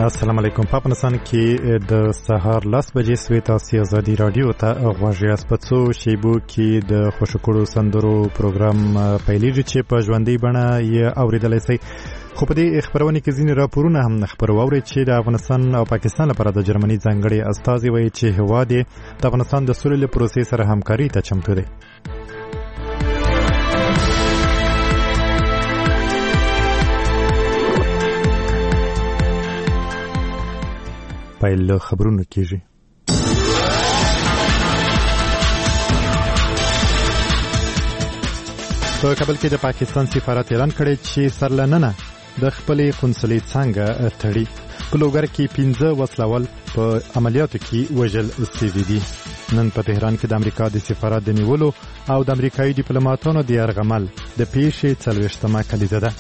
السلام علیکم. په افغانستان کې د سهار 10 بجې سوي تاسو ازادي رادیو ته غواړئ اسپڅو شیبو کې د خوشکړو سندرو پروګرام پیلېږي چې په ژوندۍ بڼه یې اوریدلای شئ. خو په دې خبرونه کې ځینې راپورونه هم خبروري چې د افغانستان او پاکستان لپاره د جرمني ځانګړي استازي وایي چې هواد د افغانستان د سولې پروسې سره همکاري ته چمتو دی. پیل خبرونه کیږي. په کابل کې د پاکستان سفارت اعلان کړی چې سرلننه د خپلې قونسلۍ څنګه تړي. په لوګر کې 15 وسلوال په عملیاتو کې وژل شوي دي. نن په تهران کې د امریکا د سفارت د نیولو او د امریکایي ډیپلوماټانو د یرغمل د پیښې 40مه کلیزه ده.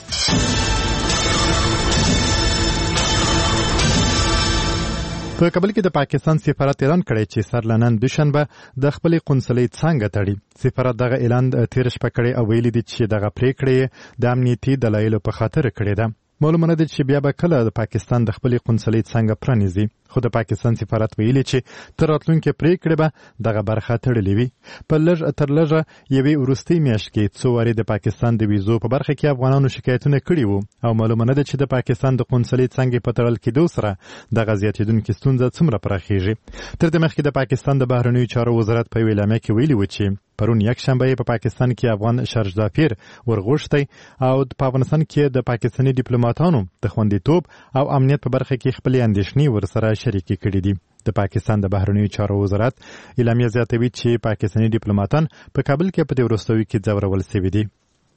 په کابل کې د پاکستان سفارت اعلان کړی چې سرلنن دوشنبه د خپلې قونسلۍ څنګه تړي. سفارت دغه اعلان تیر شپه کړی او ویلي دي چې دغه پریکړه د امنیتي دلایلو په خاطر کړې ده. معلومه نه ده چې بیا به کله د پاکستان د خپلې قونسلۍ څنګه پرانیزي. خو د پاکستان سفارت ویلي چې تر راتلونکي پریکړه به دغه برخه تړلې وي. په لږ تر لږه یوې وروستۍ میاشت کې څو وارې د پاکستان د ویزو په برخه کې افغانانو شکایتونه کړي وو او معلومه نه ده چې د پاکستان د قونسلۍ څنګه په تړل کېدو سره دغه زیاتېدونکې ستونزه څومره پراخېږي. تر دې مخکې د پاکستان د بهرنیو چارو وزارت په اعلامیه کې ویلي و چې پرون یکشنبه په پاکستان کې افغان شرجدافیر ورغوښتي او په افغانستان کې د پاکستاني ډیپلوماټانو د خوندیتوب او امنیت په برخه کې خپل اندېښنې ورسره شریکې کړې دي. د پاکستان د بهرنیو چارو وزارت اعلامیه زیاتوي چې پاکستاني ډیپلوماټان په کابل کې په دې وروستیو کې ځورول شوي دي.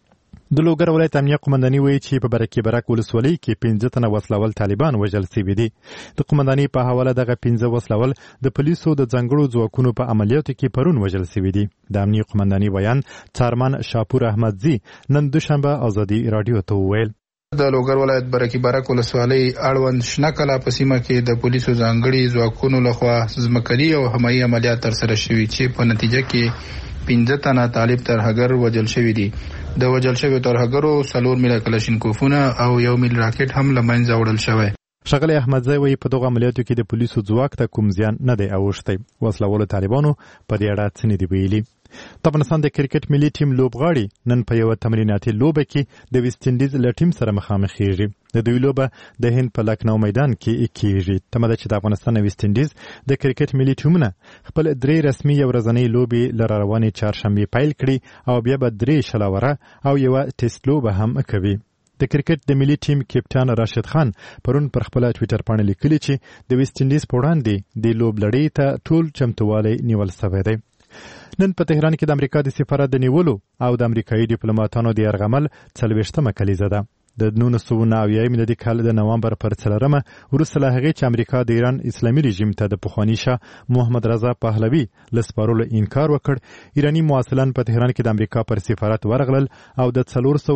د لوګر ولایت امنیه قومنداني وایي چې په برکې برک ولسوالۍ کې 15 تنه وسلوال طالبان وژل شوي دي. د قومنداني په حواله دغه 15 وسلوال د پولیسو د ځانګړو ځواکونو په عملیاتو کې پرون وژل شوي دي. د امنیه قومنداني بیان څارمان شاپور احمدزي نن دوشنبه ازادي رادیو ته وویل. د لوګر ولایت برکې برک ولسوالۍ اړوند شنکلا په سیمه کې د پولیسو ځانګړي ځواکونو لخوا ځمکني او هوایي عملیات ترسره شوي چې په نتیجه کې 15 تنه طالب ترهګر وژل شوي دي. د وژل شویو ترهګرو 4 میله کلاشینکوفونه او 1 میل راکټ هم له منځه وړل شوی. ښاغلی احمدزی وایي په دغه عملیاتو کې د پولیسو ځواک ته کوم زیان نه دی اوښتی. وسلوالو طالبانو په دې اړه څه نه دي ویلي. د افغانستان د کرکټ ملي ټیم لوبغاړي نن په یوه تمریناتي لوبه کې د ویسټ انډیز له ټیم سره مخامخېږي. د دوی لوبه د هند په لکنو میدان کې کېږي. تمه ده چې د افغانستان او ویسټ انډیز د کرکټ ملي ټیمونه خپل 3 رسمي یو ورځنۍ لوبې له راروانې چهارشنبې پیل کړي او بیا به 3 شلاوره او یوه ټیسټ لوبه هم کوي. د کرکټ د ملي ټیم کپټان راشد خان پرون پر خپل ټویټر باندې لیکلي چې د ویسټ انډیز په وړاندې د لوبلړۍ ته ټول چمتووالی نیول شوی دی. نن په تهران کې د امریکا د سفارت د نیولو او د امریکایي ډیپلوماټانو د یرغمل 40مه کلیزه ده. د 1990 میلادي کال د نوامبر پر 4مه وروسته له هغې چې امریکا د ایران اسلامي رژیم ته د پخواني شاه محمد رضا پهلوي له سپارلو انکار وکړ، ایراني مواصلان په تهران کې د امریکا پر سفارت ورغلل او د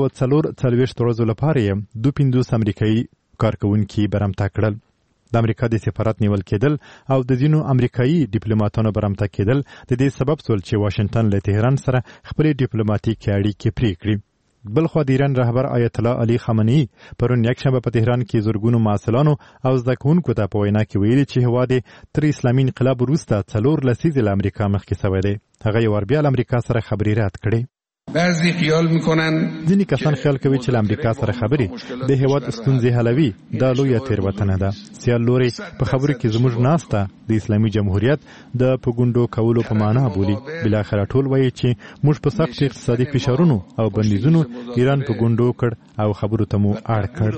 444 ورځو لپاره یې 52 امریکایي کارکوونکي برمته کړل. د امریکا د سفارت نیول کېدل او د ځینو امریکایي ډیپلوماټانو برمته کېدل د دې سبب شول چې واشنگټن له تهران سره خپلې ډیپلوماټیکې اړیکې پرې کړي. بلخوا د ایران رهبر آیت الله علي خامنه‌ای پرون یکشنبه په تهران کې زرګونو محصلانو او زده کوونکو ته په وینا کې ویلي چې هېواد تر اسلامي انقلاب وروسته 4 لسیزې له امریکا مخکې شوی دی. هغه یو وار بیا له امریکا سره خبرې رد کړې. بعضی خیال میکنن ځینې کسان خیال کوي چې له امریکا سره خبرې د هېواد ستونزې حلوي. دا لویه تېروتنه ده. سیال لوري په خبرو کې زموږ ناسته د اسلامي جمهوریت د په ګوندو کولو په معنا بولي. بلاخره ټول وایي چې موږ په سخت اقتصادي فشارونو او بندیزونو ایران په ګوندو کړ او خبرو ته مو اړ کړ.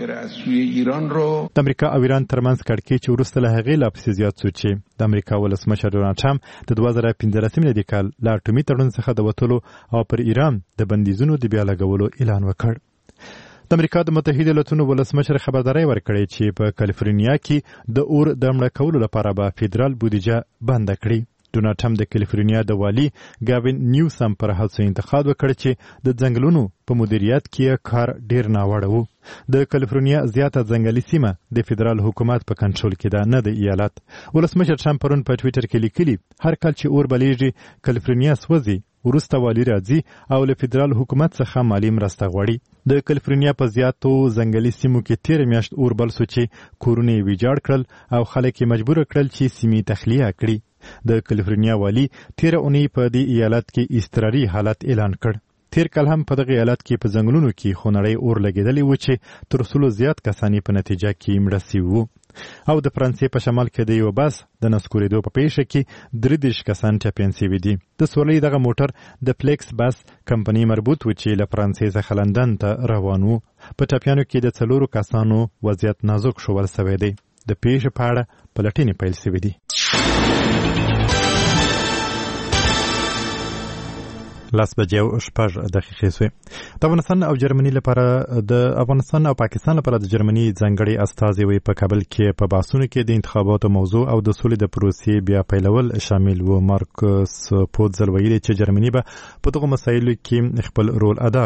د امریکا او ایران ترمنځ کړکېچ وروسته له هغې لا پسې زیات شو چې د امریکا ولسمشر ډونالډ ټرمپ د 2015 میلادي کال له اټومي تړون څخه د وتلو او پر ایران د بندیزونو د بیا لګولو اعلان وکړ. د امریکا د متحده ایالاتونو ولسمشر خبرداری ورکړی چې په کالیفورنیا کې د اور د مړه کولو لپاره به فدرال بودیجه بند کړي. ډونالډ ټرمپ د کالیفورنیا د والي ګاوین نیوسم پر هڅو انتقاد وکړ چې د ځنګلونو په مدیریت کې کار ډیر ناوړه و. د کالیفورنیا زیاته ځنګلي سیمه د فدرال حکومت په کنټرول کې ده، نه د ایالت. ولسمشر ټرمپ پرون په ټویټر کې لیکلي هر کال چې اور بلیږي کالیفورنیا سوځي، وروسته والی راځي او له فدرال حکومت څخه مالی مرسته غواړي. د کالیفورنیا په زیاتو ځنګلي سیمو کې تیر میاشت اور بل سو چې کورونه یې ویجاړ کړل او خلک یې مجبور کړل چې سیمې تخلیه کړي. د کالیفورنیا والی تیر اونۍ په دې ایالت کې اضطراري حالت اعلان کړ. تیر کال هم په دغه ایالت کې په ځنګلونو کې خونړی اور لګېدلی و چې تر څلو زیات کسان په نتیجه کې مړه شوي وو. او د فرانسې په شمال کې د یو بس د نسکورېدو په پیښه کې 33 کسان ټپیان شوي دي. د سولې دغه موټر د فلیکس بس کمپنۍ مربوط و چې له فرانسې څخه لندن ته روان و. په ټپیانو کې د 4 کسانو وضعیت نازک شوی سوی دی. د پیښې په اړه پلټنې پیل شوې دي. لاس بجې 6 دقیقې سوې. د افغانستان او جرمني لپاره د افغانستان او پاکستان لپاره د جرمني ځانګړي استازي وي په کابل کې په بحثونو کې د انتخاباتو موضوع او د سولې د پروسې بیا پیلول شامل وو. مارکوس پوتزل ویلي چې جرمني به په دغه مسایلو کې خپل رول ادا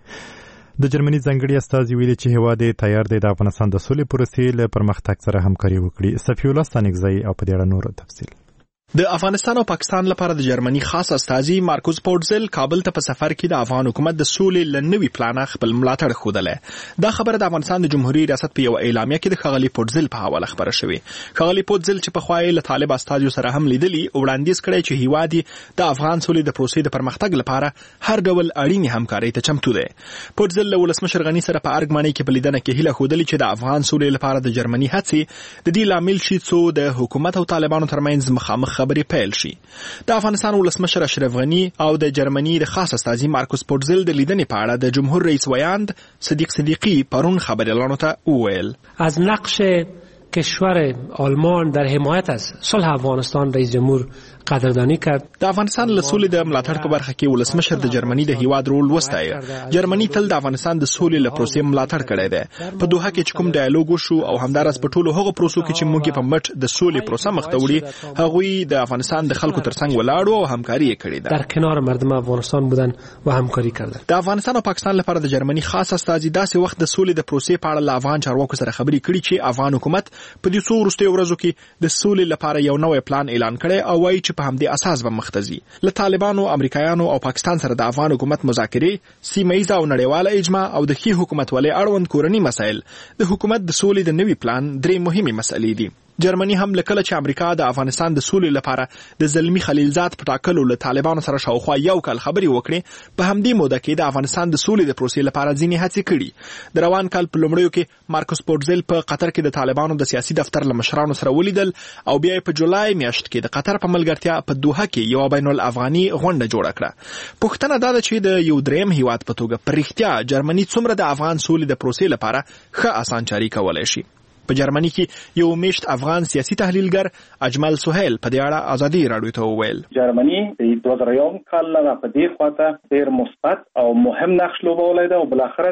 کړي. د جرمني ځانګړي استازي ویلي چې هیواد تیار دی د افغانستان د سولې پروسې له پرمختګ سره همکاري وکړي. صفی الله ستانکزی او په دې اړه نور تفصیل. د افغانستان او پاکستان لپاره د جرمني خاص استازي مارکوس پورتزل کابل ته په سفر کې د افغان حکومت د سولې لنوي پلان خپل ملاتړ خوده. دا خبره د افغانستان د جمهوریت ریاست په یو اعلامیه کې د ښاغلي پورتزل په حواله خبره شوې. ښاغلي پورتزل چې په خوای له طالب استازو سره هم لیدلی وړاندیز کړی چې هیواد د افغان سولې د پروسې د پرمختګ لپاره هر ډول اړینې همکاري ته چمتو دی. پورتزل له ولسمشر غنی سره په ارګمانۍ کې په لیدنه کې هیله خوده چې د افغان سولې لپاره د جرمني هڅې د دې لامل شي چې د حکومت او طالبانو ترمنځ مخامخ خبرې پیل شي. د افغانستان ولسمشر اشرف غنی او د جرمنی د خاص استازي مارکوس پورتزل د لیدنې په اړه د جمهور رئیس ویاند صدیق صدیقی پرون خبريالانو ته وویل از نقش کشور آلمان در حمایت از صلح افغانستان رئیس جمهور قدردانی کرد. د افغانستان له سولې د ملاتړ په برخه کې ولسمشر د جرمني د هیواد رول وستایه. جرمني تل د افغانستان د سولې له پروسې ملاتړ کړی دی. په دوحه کې چې کوم ډایالوګ وشو او همدارس په ټولو هغو پروسو کې چې موږ په مټ د سولې پروسه مخ ته وړي هغوی د افغانستان د خلکو ترڅنګ ولاړو او همکاري یې کړې ده. در کنار مردم افغانستان بودن و همکاری کردن. د افغانستان او پاکستان لپاره د جرمني خاص استازي داسې وخت د سولې د پروسې په اړه له افغان چارواکو سره خبرې کړي چې افغان حکومت په دې څو وروستیو ورځو کې د سولې لپاره یو نوی پلان اعلان کړی او وایي چې په همدې اساس مختزي. له طالبانو، امریکایانو او پاکستان سره د افغان حکومت مذاکرې، سیمه‌ییزه او نړیواله اجماع او د ښې حکومتولۍ اړوند کورني مسایل د حکومت د سولې د نوي پلان 3 مهمې مسلې دي. جرمني هم لکه چې امریکا د افغانستان د سولې لپاره د زلمی خلیلزاد په ټاکلو له طالبانو سره شاوخوا یو کال خبرې وکړي، په همدې موده کې د افغانستان د سولې د پروسې لپاره ځینې هڅې کړي. د روان کال په لومړیو کې مارکوس پورتزل په قطر کې د طالبانو د سیاسي دفتر له مشرانو سره ولیدل او بیا په جولای میاشت کې د قطر په ملګرتیا په دوحه کې یو بین الافغاني غونډه جوړه کړه. پوښتنه دا ده چې د یو دریم هیواد په توګه په رښتیا جرمني څومره د افغان سولې د پروسې لپاره ښه اسانچاري کولای شي. په جرمني کې یو میشت افغان سیاسي تحلیلګر اجمل سهیل په دې اړه ازادي راډیو ته وویل جرمني د 2001 کال نه په دې خواته ډېر مثبت او مهم نقش لوبولی دی او بل اخر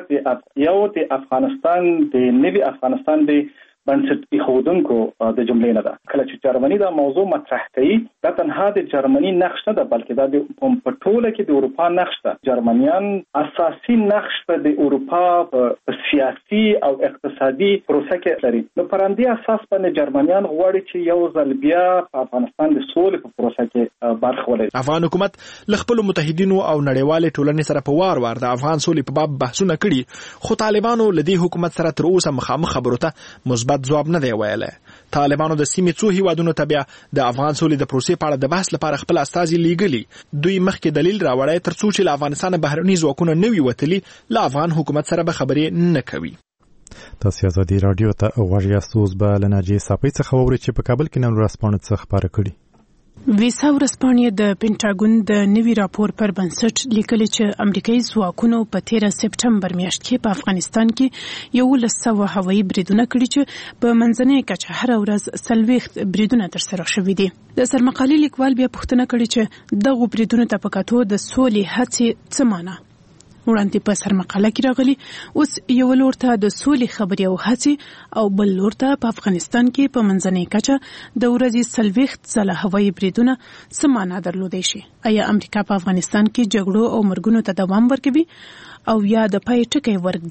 د افغانستان د نوي افغانستان د بنسټ ایښودونکو د جملې نه ده. کله چې جرمني دا موضوع مطرح کوي دا تنها د جرمني نقش نه ده بلکې دا د پټوله کې د اروپا نقش ده. جرمنیان اساسي نقش په د اروپا په سیاسي او اقتصادي پروسه کې لري. نو پر همدې اساس باندې جرمنیان غواړي چې یو ځل بیا په افغانستان د سولې په پروسه کې برخه ولري. افغان حکومت له خپل متحدینو او نړیوالې ټولنې سره په وار د افغان سولې په باب بحثونه کړي، خو طالبانو له دې حکومت سره تر اوسه مخامخ خبرو ته مثبت ځواب نه دی ویلی. طالبانو د سیمې څو هیوادونو ته بیا د افغان سولې د پروسې په اړه د بحث لپاره خپل استازي لیږلي. دوی مخکې دلیل راوړی تر څو چې له افغانستانه بهرني ځواکونه نه وي وتلي له افغان حکومت سره به خبرې نه کوي. تاسو ازادي راډیو ته غوږ یاست. اوس به له ناجیې صافۍ څخه واورئ چې په کابل کې نن ورځپاڼه څه خپاره کړي. ویسا ورځپاڼې د پینټاګون د نوي راپور پر بنسټ لیکلي چې امریکایي ځواکونو په 13 سپټمبر میاشت کې په افغانستان کې 1100 هوایي بریدونه کړي چې په منځنۍ کچه هر ورځ 40 بریدونه ترسره شوي دي. د سرمقالې لیکوال بیا پوښتنه کړې چې دغه بریدونو ته په کتو د سولې هڅې څه معنی وړاندې په سرمقاله کې راغلي. اوس یو لور ته د سولې خبرې او هڅې او بل لور ته په افغانستان کې په منځنۍ کچه د ورځې 40 ځله هوایي بریدونه څه معنی درلودی شي؟ آیا امریکا په افغانستان کې جګړو او مرګونو ته دوام ورکوي او یا د پای ټکی ورکړي؟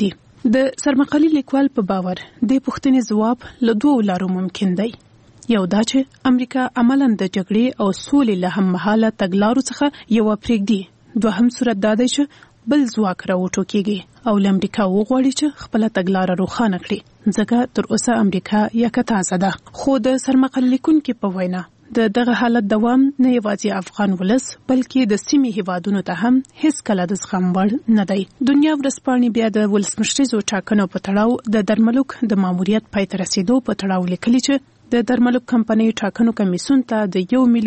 د سرمقالي لیکوال په باور د پوښتنې ځواب له دوه لارو ممکن دی. یو دا چې امریکا عملاً د جګړې او سولې له هممهاله تګلارو څخه یو پرېږدي. دوهم صورت دا دی چې بل ځواک راوټوکېږي او له امریکا وغواړي چې خپله تګلاره روښانه کړي، ځکه تر اوسه امریکا یکه تازه ده. خو د سرمقالي لیکونکي په وینا دغه حالت دوام نه یوازې افغان ولس بلکې د سیمې هیوادونو ته هم هیڅ کله د زغم وړ نه دی. دنیا ورځپاڼې بیا د ولسمشریزو ټاکنو په تړاو د درملوک د ماموریت پای ته رسیدو په تړاو لیکلي چې د درملوک کمپنۍ ټاکنو کمیسیون ته د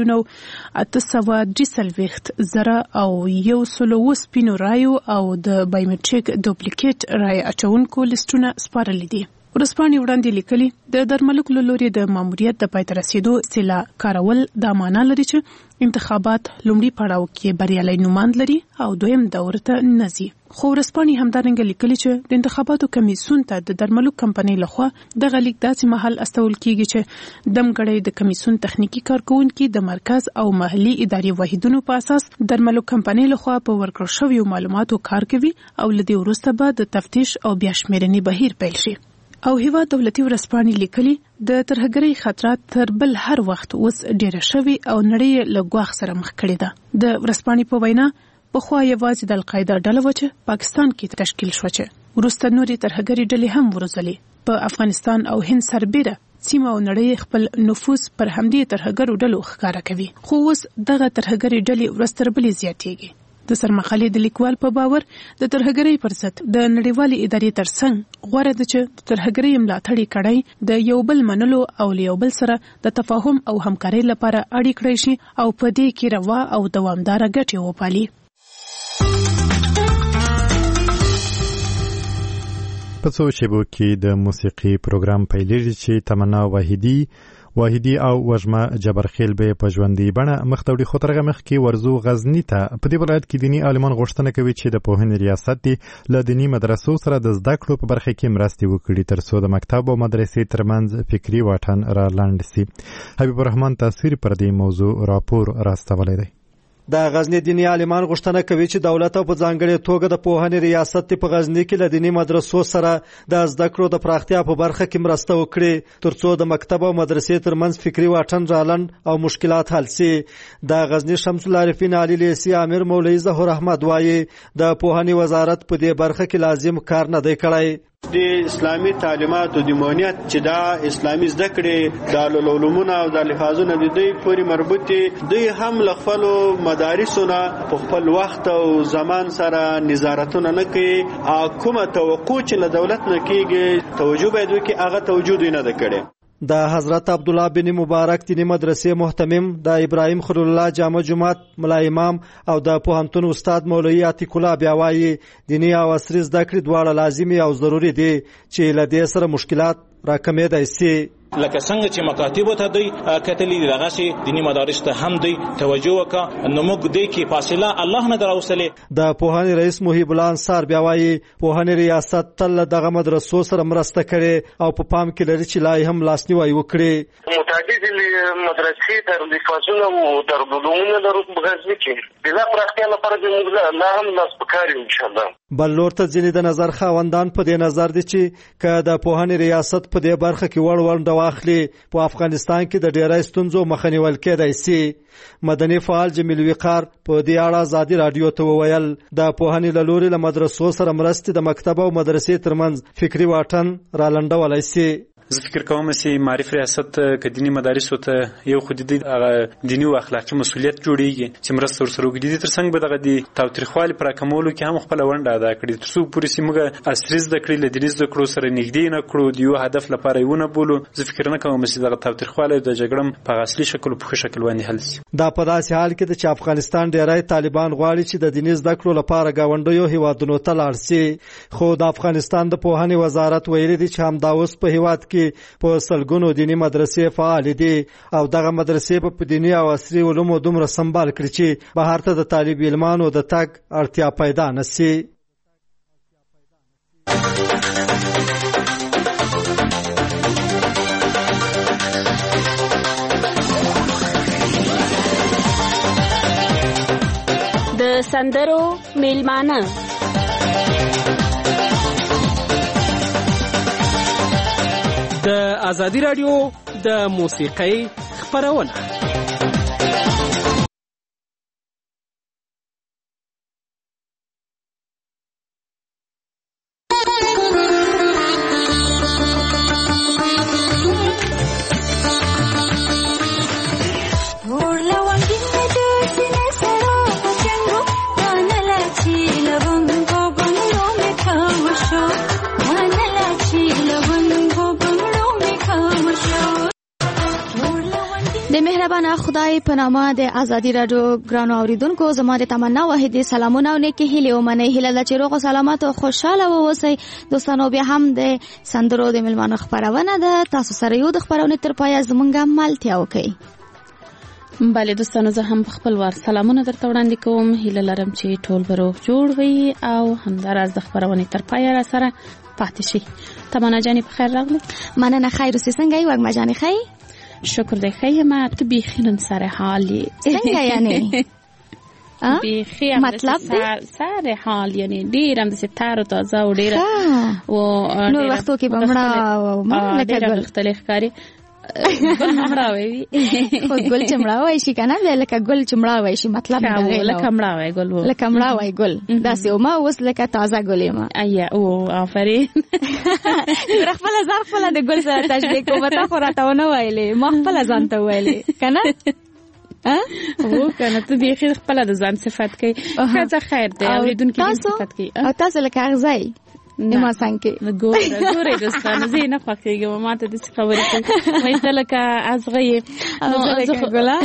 1,843,000 او 100 سپینو رایو او د بایومټریک دوپلیکیټ رای اچونکو لیستونه سپارلي دي. ورځپاڼې وړاندې لیکلي د درملوک له لوري د ماموریت د پای ته رسیدو اصطلاح کارول دا معنا لري چې انتخابات لومړي پړاو کې بریالي نوماند لري او دویم دور ته نه ځي. خو ورځپاڼې همدارنګه لیکلي چې د انتخاباتو کمیسیون ته د درملوک کمپنۍ لخوا دغه لیک داسې مهال استول کیږي چې دمګړی د کمیسیون تخنیکی کارکونکي د مرکز او محلي اداري واحدونو په اساس درملوک کمپنۍ لخوا په ورکړل شویو معلوماتو کار کوي او لدې وروسته به د تفتیش او بیا شمیرنې بهیر پیل شي. او هیواد دولتي ورځپاڼې لیکلي د ترهګرۍ خطرات تر بل هر وخت اوس ډېره شوي او نړۍ له ګواښ سره مخ کړې ده. د ورځپاڼې په وینا پخوا یوازې د القاعده ډله وه چې پاکستان کې تشکیل شوه، چې وروسته نورې ترهګرې ډلې هم وروزلې. په افغانستان او هند سربېره سیمه او نړۍ خپل نفوذ پر همدې ترهګرو ډلو ښکاره کوي. خو اوس دغه ترهګرې ډلې ورځ تر بلې زیاتېږي. د سرمقالي د لیکوال په باور د ترهګرۍ پر ضد د نړیوالې ادارې ترڅنګ غوره ده چې د ترهګرۍ ملاتړ کړي د یو بل منلو او یو بل سره د تفاهم او همکارۍ لپاره اړیکې کړي شي او په دې کې روا او دوامدار ګټې وپالي. په څو شیبو کې د موسیقي پروګرام پیلېږي چې تمنا واحدی او وژمه جبرخیل به په ژوندۍ بڼه مختوړي خو ترغه مخ کې ورزو غزنی ته په دې ولایت کې دینی عالمان غوښتنه کوي چې د پوهنې ریاست دی له دینی مدرسو سره د زده کړو په برخه کې مرستې وکړي ترڅو د مکتب او مدرسې ترمنځ فکری واټن را لاندې شي. حبیب الرحمن تصویر پر دې موضوع راپور راستولی دی. د غزنی دینی عالمان غوښتنه کوي چې دولت او په ځانګړې توګه د پوهنې ریاست په غزنی کې له دینی مدرسو سره د زده کړو د پراختیا په برخه کې مرسته وکړي ترڅو د مکتب او مدرسې ترمنځ فکری واټن رالند او مشکلات حل شي. د غزنی شمس العارفین علی لیسی امیر مولوی ظهور احمد وایي د پوهنې وزارت په دې برخه کې لازم کار نه دی کړی. د اسلامي تعلیماتو د مونیت چې دا اسلامي زده کړې د علومونه او د لحاظونه د دوی پورې مربوط دي، دوی هم له خپلو مدارسونه په خپل وخت او زمان سره نظارتونه نه کوي. کومه توقع چې له دولت نه کېږي توجه باید وکړي، هغه توجه دوی نه ده کړې. د حضرت عبدالله بن مبارک دینی مدرسې محتمم د ابراهیم خلیل الله جامع جماعت ملا امام او د پوهنتون استاد مولوی عتیق الله بیا وایي دینی او عصري زده کړې دواړه لازمي او ضروري دي چې له دې سره مشکلات راکمېدای شي. لکه څنګه چې مکاتب ته دوی کتلې دغه شي دینی مدارس ته هم دوی توجه وکړه، نو موږ دې کې فاصله الله نه دراوسلې. د پوهنې رئیس محیب الله انصار بیا وایي پوهنې ریاست تل دغه مدرسو سره مرسته کړي او په پام کې لري چې لای هم لاسنیوي وکړي. متعدد مدرسې در لفاظونه او در علومونه درو بغزنی کې بلا پراختیا لپاره د موږ الله هم لاس پکاري ان شاء الله. بل لور ته ځینې د نظر خاوندان په دې نظر دي چې که د پوهنې ریاست په دې برخه کې وړ واخلي په افغانستان کې د ډېرای ستونزو مخه نیول کېدای شي. مدني فعال جمیل وقار په دې اړه ازادي رادیو ته وویل د پوهنې له لوري له مدرسو سره مرستې د مکتب او مدرسې ترمنځ فکري واټن رالنډولی شي. زه فکر کوم چې معرف ریاست که دینی مدارسو ته یو خو د دینی او اخلاقي مسؤلیت جوړیږي چې مرسته ورسره وکړي، ترڅنګ به دغه د تاوتریخوالي پر کمولو کې هم خپل ونډه ادا کړي ترڅو پوره سي موږ عصري زده کړې له دیني زده کړو سره نږدې نه کړو، د یو هدف لپاره یې ونه بولو. زه فکر نه کوم چې دغه تاوتریخوالی د جګړې په اصلي شکل او په ښه شکل باندې حل شي. دا په داسې حال کې چې افغانستان ډیری طالبان غواړي چې د دیني زده کړو لپاره ګاونډیو هیوادونو ته لاړ شي، خو د افغانستان د پوهنې وزارت ویلي دی چې همدا اوس په هیواد کې په سلګونو دینی مدرسې فعال دي او دغه مدرسې په دینی او عصري علومو دومره سمبال کړي چې بهر ته د طالب علمانو د تګ اړتیا پیدا نشي. د سندرو میلمانه د ازادي رادیو د موسیقۍ خپرونه. مهربانه خدای په نامه د ازادي رادیو ګرانو اوریدونکو زما د تمنا واحده سلامونه او نیکی هیله ومنئ. هیله ده چې روغ او سلامت او خوشاله اوسئ. دوستانو بیا هم د سندرو د ملمانو خبرونه ده. تاسو سره یو د خبرونه تر پایه زمونږه ملتیا وکړئ. بله دوستانو زه هم خپل وار سلامونه درته وړاندې کوم. هیله لرم چې ټول به روغ جوړ وي او همداراز د خبرونه تر پایه را سره پاتې شي. تمنا جانې په خیر راغلی. مننه. خیر اوسې څنګه یې وږمه جانې ښه یې؟ شکر دی ښه یم. ته بیخي نن سره حال یې څنګه یعنې؟ بیخي مطلب سره حال یعنې ډېر همداسې تار او تازه او ډېره نور وختو کې به مړه ډېره غښتلې ښکاري. ګل مړاوی خو ګل چې مړاوی شي کنه بیا لکه ګل چې مړاوی شي مطلب لکه مړاوی ګل لکه مړاوی ګل داسې او ما اوس لکه تازه ګل یم. ایا او آفرین. خپل ځان خپل د ګل سره تشبیه کوم ته خو راته ونه ویلې ما خپل ځان ته ویلې کنه او کنه ته بیخي خپل د ځان صفات کوي. ښه خیر دی اوریدونکو دې صفات کوي. او تاسو لکه اغزای ما څنګه ګورې دوستانو زه نه خوښیږم ماته د خبرې کوي مې ته لکه ازغې نو ګلا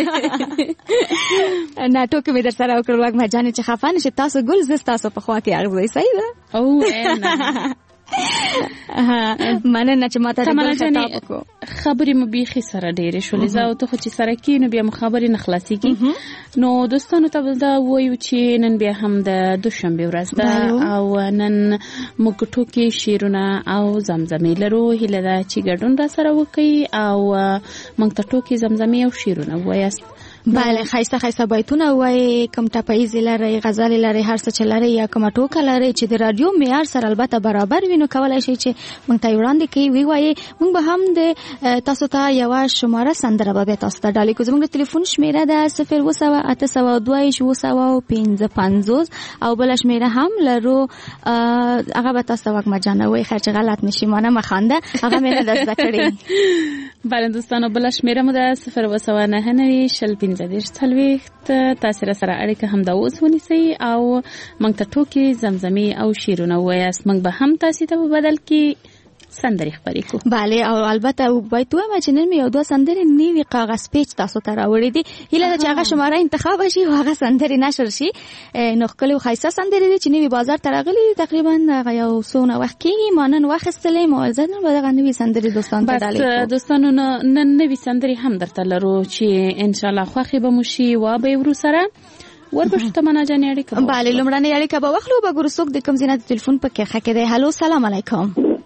نه ټوکې مې در سره وکړل وګ ما جانې چې خفه نشي تاسو ګل زه تاسو په خوا کې اغزې صحیح ده او نه مننه چې ماته د ګل خطاب وکړو. خبرې مې بیخي سره ډېرې شولې زه او ته خو چې سره کېنو بیا مو خبرې نه خلاصېږي. نو دوستانو ته دا وایو چې نن بیا هم د دوشنبې ورځ ده او نن موږ ټوکې شعرونه او زمزمې لرو. هیله ده چې ګډون را سره وکړئ او موږ ته ټوکې زمزمې او شعرونه ووایاست. بله خیسته خیسته بیتونه وای کوم ټپایز لري غزل لري هر څه چې لري یا کوم ټوکه لري چې د رادیو معیار سره البته برابر وي نو کولای شي چې موږ ته وړاندې کوي وی وای موږ به هم د تاسو ته یو شماره سندره به تاسو ته ډالې کوو. زموږ د ټلیفون شمیره ده 02802 او بل شمیره هم لرو هغه به تاسو وګ مجانوي خیر چې غلط نشي مانه مخانده هغه مې نه دسته کړی. بله دوستانو بل شمیره مو ده 02990 تاسو سره اړیکه هم دا اوس ونیسئ او موږ ته ټوکې زمزمې او شعرونه ووایاست. موږ به هم تاسو ته په بدل کې سندرې خبرې کوو. بله او البته باید وایم چې نن مې یو دوه سندرې نیوي کاغذ پیچ تاسو ته راوړې دي. هیله ده چې هغه شماره انتخاب شي او هغه سندرې نشر شي. نو ښکلې او ښایسته سندرې دي چې نوي بازار ته راغلي دي تقریبا یو څونه وخت کېږي ما نن واخیستلې موزه نن به دغه نوي سندرې دوستانو ته ډالې کوو. بس دوستانو نن نوي سندرې هم درته لرو چې انشاءالله خوښې به مو شي وا به ورو سره ورپښتو تمنا جانې اړیکه. بله لومړنۍ اړیکه به واخلو به ګورو څوک د کوم ځای نه د ټلیفون په کرښه کې دی. هلو سلام علیکم.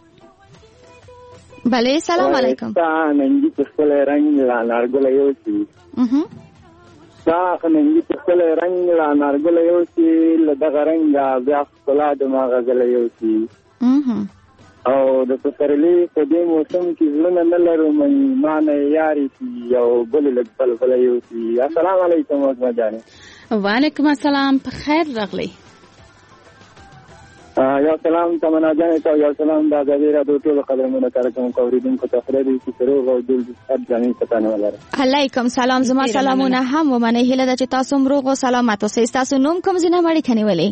بله سلام علیکم. ننګي په خپل رنگ لا نارګل یوسي ننګي په خپل رنگ لا نارګل یوسي لدغه رنگ بیا خپل د ما غزل یوسي او د پسرلی په دې موسم کې زلون نه لرو مې معنی یاري یو بل بل بل یوسي. السلام علیکم وګما جانې. وعلیکم السلام په خیر راغلی. یو سلام تمنا جانې ته یو سلام د ازادي رادیو ټول قدرمنو کارکوونکو اوریدونکو ته خیرې چې روغ او جوړ جانې ستانه ولر. علیکم سلام زما سلامونه هم ومنه. هیله ده چې تاسو روغ او سلامت اوسئ. تاسو نوم کوم ځای نه مړی کني ولې؟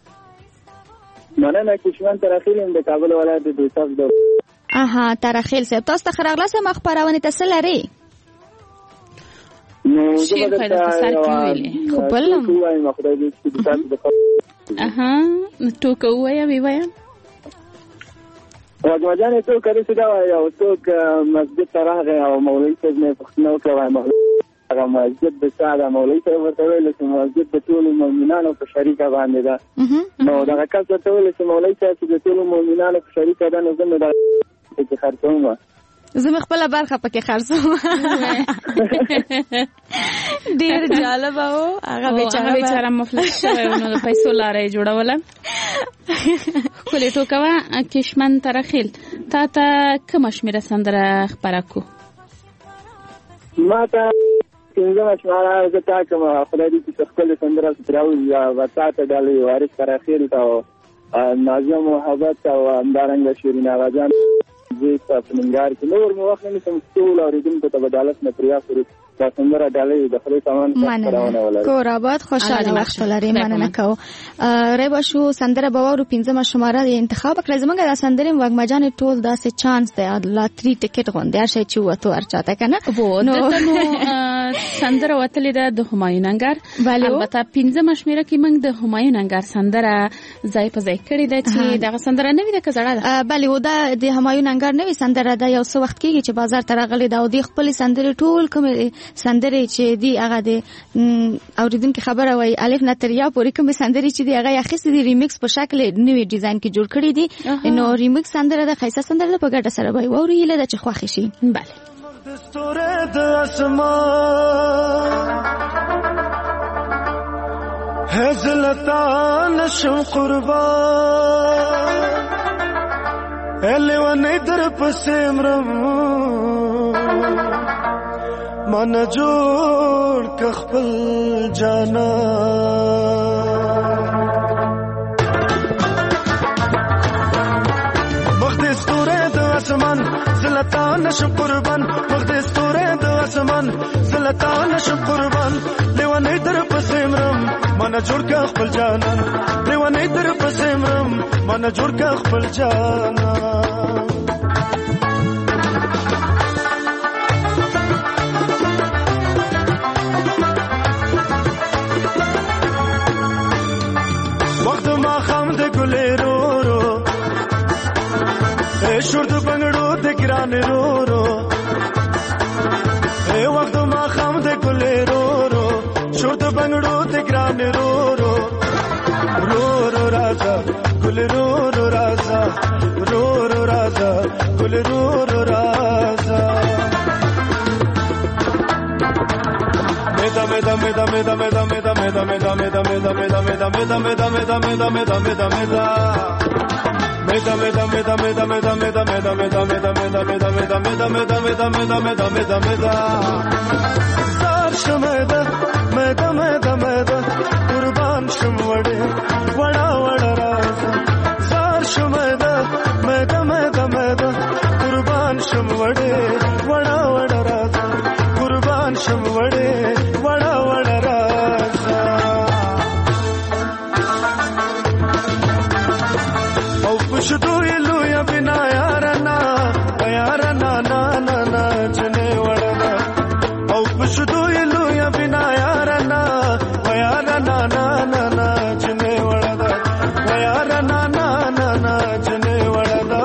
مننه کشمن ترخیل د کابل ولایت د دوسف د ترخیل صاحب تاسو ته خراغله سم خبرونه تاسو لري. نو شیر پیدا سر کې ویلې خو بلم وای مخدای دې چې تاسو د ټوکه وایا وی وایا وګما جانې ته کړی څه دا وای او څوک مسجد ته راغی او مولوي صاحب نه پښتنو کوي هغه مسجد د ساده مولوي صاحب ورته ویل چې مسجد د ټولو مؤمنانو په شریکه باندې ده. نو دا کس ته ویل چې مولوي صاحب د ټولو مؤمنانو په شریکه ده نو زموږ د کې خرڅوم زما خپل برخه پکې خرڅوم. ډیر جالب او هغه بیچاره مفلس شوی نو د پیسو لارې جوړوله. خولې ټوکوا کشمن ترخیل تا ته کومه شمیره سندره خپره کو؟ ما ته 15 شماره زه تا کوم خدای دې چې خپل سندره ستراوي یا وساته ډالې وارث کراخیل تا نازیه محبت او همدارنګه شیرین آغاجان زه په ننګار کې نور مو وخت نه سم ټول اوریدونکو ته بدالت نه پریا سره دا څنګه ډالې د خپل سامان کارونه ولر کور آباد خوشاله وخت لري مننه کو ریبا شو سندره باور 15 شماره انتخاب کړل زمونږ د سندرې وګمجان ټول داسې چانس دی لاتری ټیکټ غونډه شي چې وته ورچاته کنه نو سندره وتلې ده د همایون انګار البته 15 شمیره کې موږ د همایون انګار سندره ځای په ځای کړی ده چې دغه سندره نوې ده کزړه ده بله و دا د همایون انګار نوې سندره ده یو څه وخت کېږي چې بازار ته راغلې ده او د خپل سندرې ټول کوم سندرې چې دی هغه د اوریدونکو خبره وای الف نه تر یا پورې کوم سندرې چې دی هغه اخیستې دی ریمیکس په شکل نوې ډیزاین کې جوړ کړی دی نو ریمیکس سندره د خیسه سندره په ګډه سره وای ووري له چې خوښ شي bale دستوره د اسمان هزلتا نشم قربان الیوانی در پسیمرم من جوړ کخپل جانا وخت ستوره د اسمان زلطان نشم قربان وخت ستوره د اسمان زلطان نشم قربان لیوانی در پسیمرم من جوړ کخپل جانا لیوانی در پسیمرم من جوړ کخپل جانا شورد بنگڑو دے گرانے رو رو اے وقت ما خام دے گلے رو رو شورد بنگڑو دے گرانے رو رو رو رو راجا گل رو رو راجا رو رو راجا گل رو رو راجا میدا میدا میدا میدا میدا میدا میدا میدا میدا میدا میدا میدا میدا میدا میدا میدا میدا میدا Meda meda meda meda meda meda meda meda meda meda meda meda meda meda meda meda meda meda meda zar shmeda meda meda meda qurban shmwade wada wada raz zar shmeda meda meda meda qurban shmwade wada wada raz qurban shmwade wada wada raz खुशदू इलू या बिना यारना यारना ना ना ना चने वड़ना औ खुशदू इलू या बिना यारना यारना ना ना ना चने वड़ना यारना ना ना ना चने वड़ना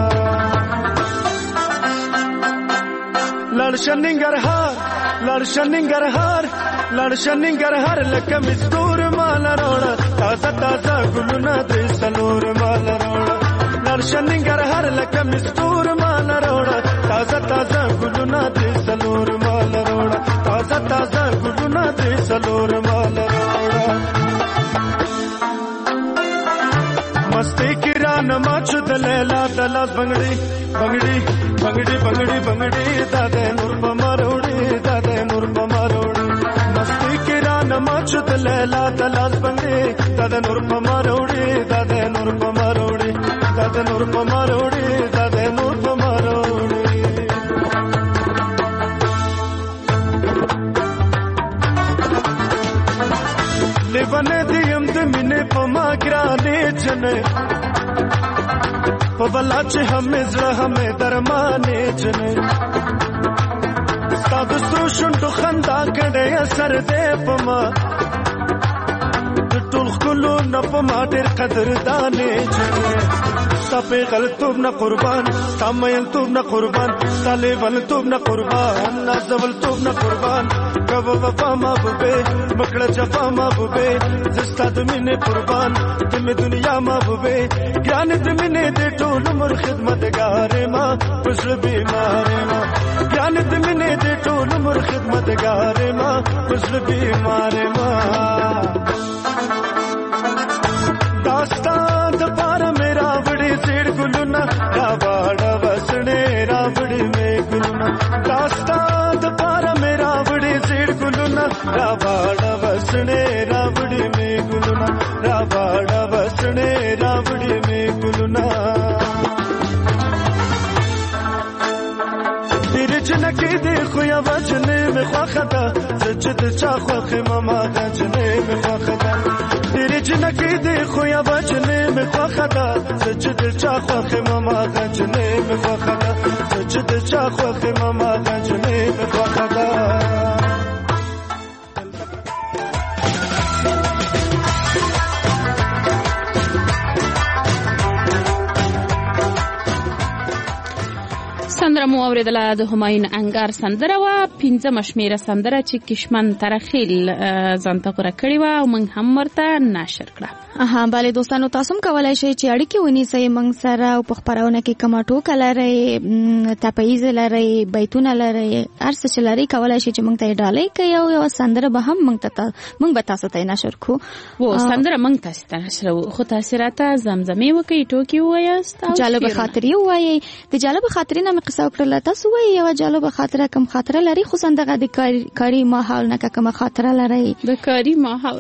लड़शनिंगर हार लकम दूर माल रोड़ा ताजा ताजा गुलना दे सलोर माल रोड़ा लड़शनिंगर हार लकम दूर माल रोड़ा ताजा ताजा गुलना दे सलोर माल रोड़ा ताजा ताजा गुलना दे सलोर माल रोड़ा मस्ती किरान माचु दलेला दला बंगड़ी बंगड़ी बंगड़ी बंगड़ी बंगड़ी दादे नूर पमारोड़ी दादे नूर पमारोड़ी मस्ती किरान माचु दलेला दला बंगड़ी दादे नूर पमारोड़ी दादे नूर पमारोड़ी दादे नूर पमारोड़ी दादे नूर पमारोड़ी लेवने दियम दमिने पमा गिराने चने पवला चे हमें जरा हमें दरमाने चने साधु सुशुन तो खंदा करे असर दे पमा टुल कुलो न पमा तेर कदर दाने चने सपे गलतुब न कुर्बान सामयल तुब न कुर्बान साले वल तुब न कुर्बान नाजवल तुब न कुर्बान कब वफा महबूबे मकड़ा जफा महबूबे जिस्ता तुमने कुर्बान तुम दुनिया महबूबे ज्ञान तुमने दे टोल उम्र खिदमत गारे माँ खुशल बीमारे माँ ज्ञान तुमने दे टोल उम्र खिदमत गारे माँ खुशल बीमारे माँ दास्तान पार मेरा बड़ी सेड़ गुलना डाबा डाबा راوړه بسړې راوړې مې ګلونه ډېرې جنکې دې خو یوه جنې مې خوښه ده زه چې د چا خوښ یم هماغه جنې مې خوښه ده ډېرې جنکې دې خو یوه جنې مې خوښه ده زه چې د چا خوښ یم هماغه جنې مې خوښه ده زه چې د چا خوښ یم هماغه جنې مې خوښه ده سندره مو اوریدله د همایون انګار سندره وه 15 شمیره سندره چې کشمن ترخیل ځانته غوره کړې وه او موږ هم ورته نشر کړه. بله دوستانو تاسو هم کولای شئ چې اړیکې ونیسئ موږ سره او په خپرونه کې کومه ټوکه لرئ تپهیزه لرئ بیتونه لرئ هر څه چې لرئ کولای شئ چې موږ ته یې ډالۍ کړئ او یوه سندره به هم موږ به تاسو ته یې نشر کړو. سندره موږ تاسو ته نشروو خو تاسې راته زمزمې وکړئ ټوکې ووایاست او جالبه خاطرې ووایئ. د جالبه خاطرې نه مې قصه وکړله تاسو وایئ یوه جالبه خاطره کوم خاطره لرئ خصوصا دغه د کاري ماحول نه که کومه خاطره لرئ د کاري ماحول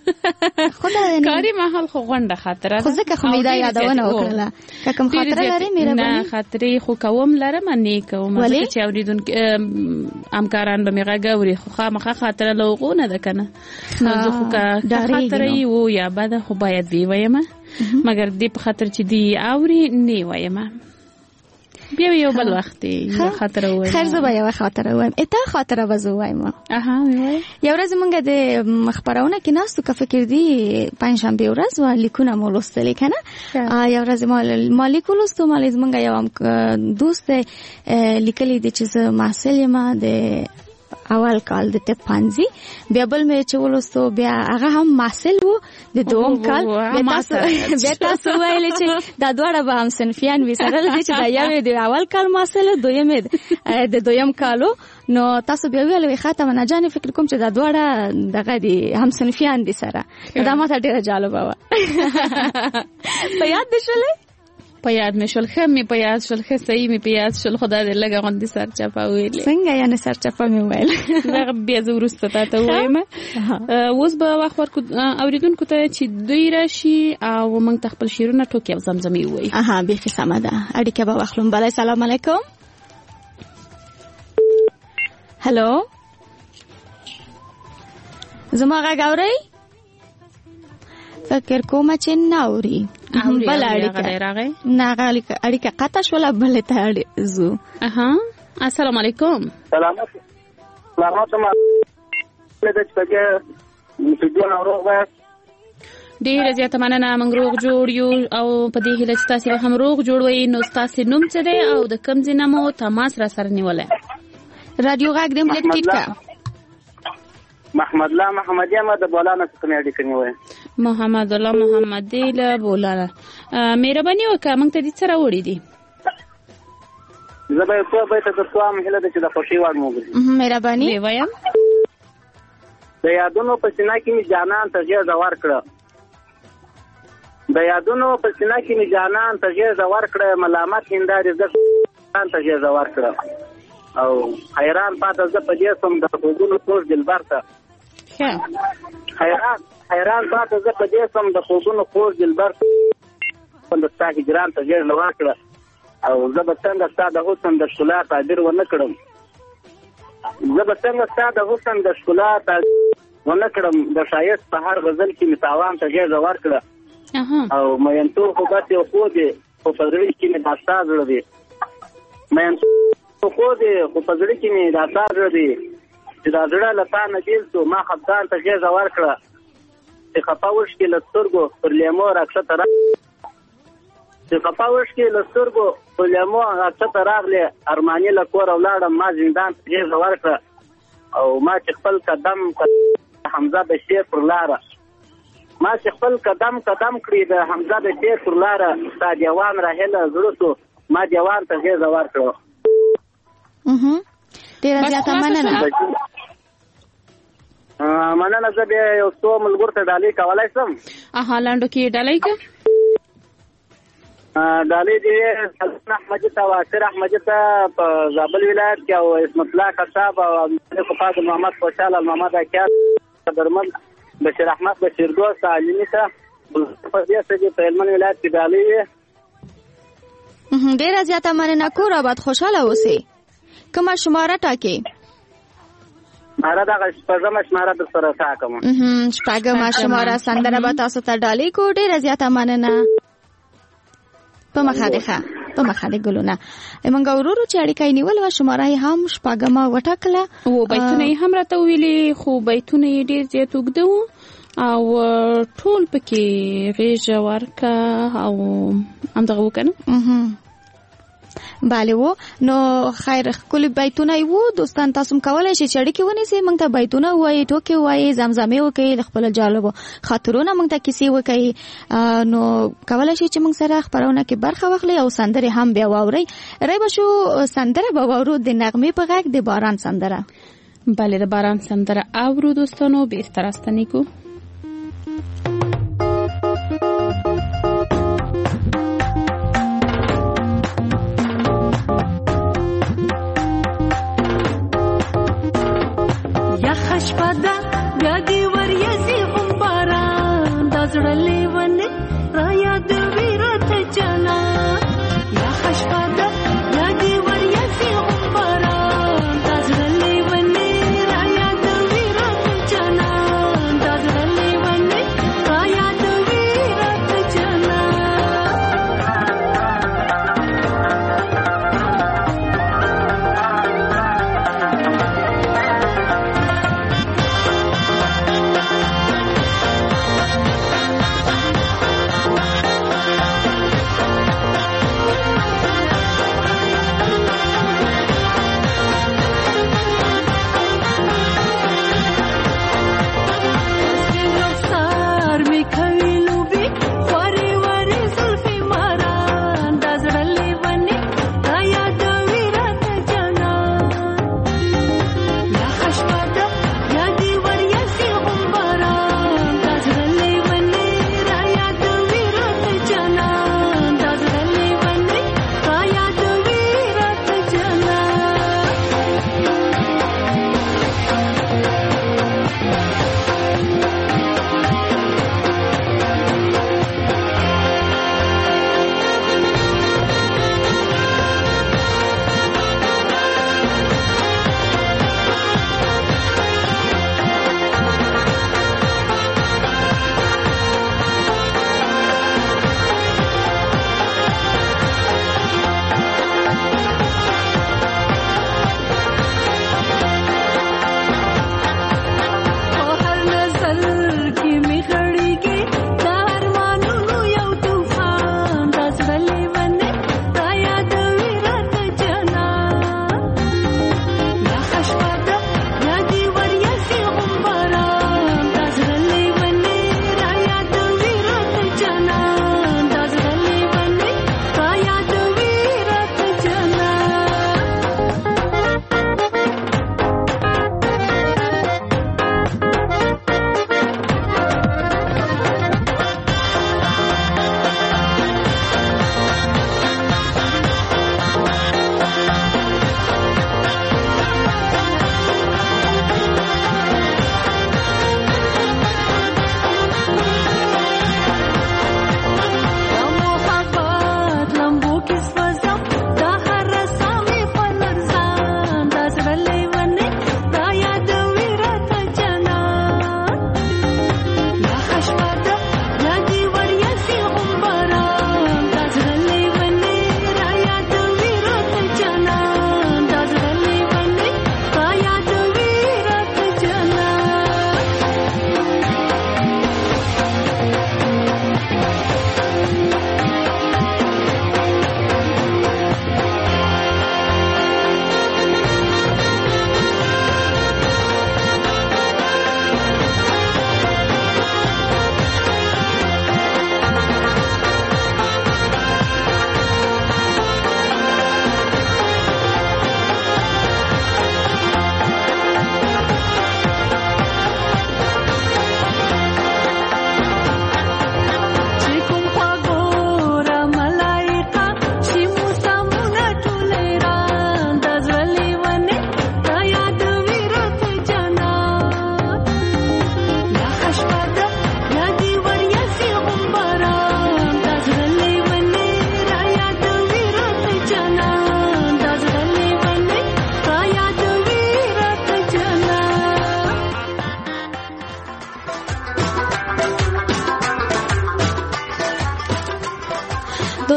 کاری محل خو غونډه خاطره خو ځکه خو مې دا یادونه وکړله که کوم خاطره لرئ مهرباني نه خاطرې خو کوم لرم نه کوم ځکه چې اوریدونکي همکاران به مې غږ اوري خو خامخا خاطره له هغو نه ده که نه نو زه خو که خاطره یې و یا بده خو باید وی ویمه مګر دې په خاطر چې دی اوري نه ویمه بیا یو بل وخت یو خاطره وایم. خیر زه به یوه خاطره وایم. اته خاطره به زه وایم. یو ورځ موږ د خپرونه کې ناستو که فکر دي پنجشنبې ورځ و لیکونه مو لوستلې که نه یو ورځ ما لیک ولوستو مالې زموږ یو دوست لیکلی دی چې زه محصل یم د اول کال د طب پانځي بیا بل مې چې ولوستو بیا هغه هم محصل و د دوم کال بیا تاسو ویل چې دا دواړه به هم صنفیان وي سره له دې چې دا یو د اول کال محصل دویم د دویم کالو نو تاسو بیا ویل وي خاطر نه جانې فکر کوم چې دا دواړه دغه دي هم صنفیان دي سره دا ماته ډیره جالبه وه. په یاد دې شولې په یاد مې شول ښه مې په یاد شول ښه صحیح مې په یاد شول خو دا دې لږه غوندې سرچپه ویلې څنګه یعنې سرچپه مې ویل دغه بیا زه وروسته تا ته ووایم. اوس به وخت ورکړو اورېدونکو ته چې دوی راشي او موږ ته خپل شعرونه ټوکې او زمزمې ووایي. بیخي سمه ده اړیکه به واخلم. بله سلام علیکم. هلو زما غږ اورئ؟ فکر کومه چې نه اوري. بله اړیکه نه اړیکه قطع شوله بلې ته ځو. السلام علیکم. سلامات ډېره زیاته مننه موږ روغ جوړ یو او په دې هیله چې تاسې به هم روغ جوړ وئ. نو ستاسې نوم څه دی او د کوم ځای نه مو تماس را سره نیولی؟ رادیو غږ دې لږ ټیټ کړه. محمد الله محمدي ما د بولانه څخه مې اړیکه نیولې. محمد الله محمدي له بولانه مهرباني وکړه موږ ته دې څه راوړي دي؟ زه به یو څه بیته درته وایم هیله ده چې د خوښۍ وړ مو وګرځي. مهرباني وایم. د یادونو په سینه کې مې جانان ته غېږه ورکړه د یادونو په سینه کې مې جانان ته غېږه ورکړه ملامت هندارې زه ځان ته غېږه ورکړه او حیران پاته زه په دې سم د خوبونو کوږ دلبر ته حیران پاته زه په دې سم د خوبونو کوږ دلبر ته ستا هجران ته غېږه ورکړه او زه به څنګه ستا د حسن د ښکلا تعبیر ونه کړم د ښایست په هر غزل کې مې تاوان ته غېږه ورکړه او مینتوب خو بس یو خو دی خو په زړه کې مې دا ستا زړه دی خو په زړه کې مې دا ستا زړه دی چې دا زړه له تا نه بېل شو ما خفګان ته غېږه ورکړه چې خفه اوښکې له سترګو پر لیمو راکښته راغلې ارماني له کوره ولاړم ما زندان ته غېږه ورکړه او ما چې خپل قدم حمزه د شعر پر لاره کړي د حمزه د شعر پر لاره ستا دیوان راهله زړه شو ما دیوان ته غېږه ورکړه. ډېره زیاته مننه. زه بیا یو څو ملګرو ته ډالۍ کولی شم؟ لنډو کې ډالۍ که ډالۍ دې احمدي ته واصر احمدي ته په زابل ولایت کې او اسمت الله کتاب او محمد خوشحال محمد اکیار درمل بشیر احمد بشیر دوست عالمی ته په دې سره په هلمند ولایت کې ډالۍ ډیره زیاته مننه کور آباد خوشاله اوسئ. کومه شماره ټاکئ؟ ماره دغه شپږمه شماره در سره ټاکم. شپږمه شماره سندره به تاسو ته ډالۍ کو. ډیره زیاته مننه. په مخه ده ګلونه موږ ورورو چې اړیکه نیول و شماره هم شپږمه وټاکله او بیتونه هم راته ویلي خو بیتونه ډیر زیات اوږده او ټول پکې غیږه ورکه او همدغه وکنه بله وو. نو خیر ښکلي بیتونه یې وو. دوستان تاسو هم کولی شئ چې اړیکې ونیسئ، موږ ته بیتونه ووایئ، ټوکې ووایئ، زمزمې وکړئ، د خپلو جالبو خاطرونه موږ ته کیسې وکړئ. نو کولی شئ چې موږ سره خپرونه کې برخه واخلئ او سندرې هم بیا واورئ. رای به شو سندره به واورو د نغمې په غږ د باران سندره. بله د باران سندره اورو دوستانو. بهتر راستنی کو شپدا بیا دی وریځي هم باران د زړه لیونه را یاد ویرته جنا یا شپدا بیا دی وریځي هم باران د زړه لیونه را یاد ویرته جنا د زړه لیونه را یاد ویرته جنا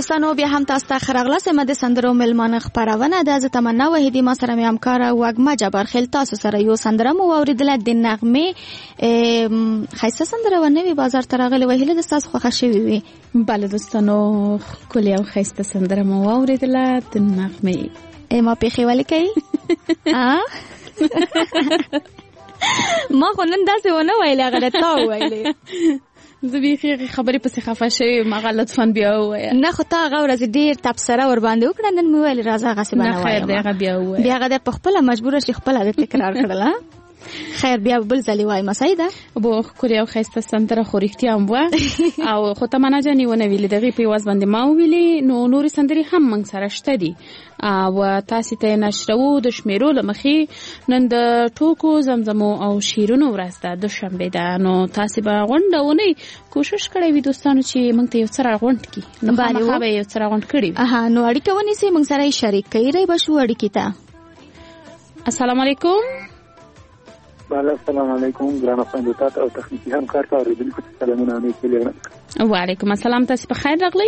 دوستانو بیا هم تاسو ته خراغله سم د سندرو ملمانه خبرونه د تمنا وحیدی ما سره می همکار وګما جبر خیل تاسو سره یو سندره مو اوریدل د نغمه خیسه سندره و نوی بازار ترغله وهله د تاسو خوښ شوی وي. بله دوستانو کلی او خیسه سندره مو اوریدل د نغمه ما پیخي ولی کوي ما خو نن داسې ونه ویلې هغه تا ویلې زه بیخي خبرې پسې خفه شوې ما لطفا بیا ووایه. نه خو تا هغه ورځ ډېر تبصره ورباندې وکړه نن مې ویل راځه هغسې به نه وایم. خیر دی هغه بیا ووایه. بیا هغه دی په خپله مجبوره شي خپله د تکرار کړله. خیر بیا بل ځلې وایم سعیده بو ښکلې او ښایسته سندره خو رښتیا هم وه او خو تمنا جانې ونه ویلې د هغې په یواز باندې ما وویلې نو نورې سندرې هم موږ سره شته دي او تاسې ته یې نشروو د شمیرو له مخې نن د ټوکو زمزمو او شعرونو ورځ ده دوشنبې ده نو تاسې به غونډه ونئ کوشش کړی وي دوستانو چې موږ ته یو څه راغونډ کړي نو خامخا به یو څه راغونډ کړي وي. نو اړیکه ونیسئ موږ سره یې شریک کړئ ری به شو اړیکې ته. السلام علیکم. السلام علیکم ګرانو خویندو تاسو او تخنیکي همکار ته اوریدونکو ته سلامونه او نیکي. وعلیکم السلام تاسو په خیر راغلی.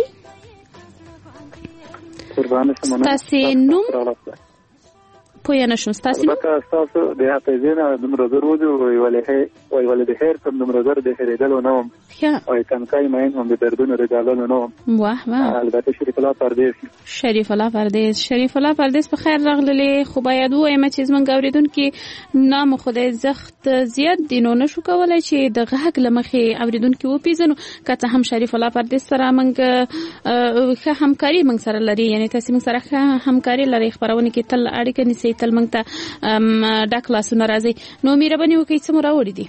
قربانه شم. تاسو نوم پوه نه شوم تاسو البته تاسو د حافظینه د مرزر وی ولې د خیر کوم د مرزر د خریدلو نوم او تنکای ماین هم د دردونو رجالونو نوم. واه واه البته شریف الله پردیس په خیر راغلی. خو باید وایم چې زمونږ اوریدونکي نام خدای زخت زیات دي نو نشو کولای چې د غږ له مخې اوریدونکي وپیژنو که څه هم شریف الله پردیس سره موږ ښه همکاري موږ سره لري یعنی تاسو موږ سره ښه همکاري لري خبرونه کې تل اړیکه نیسئ تل موږ ته ډک لاسونه راځي نو مهرباني وکړئ څه مو راوړي دي.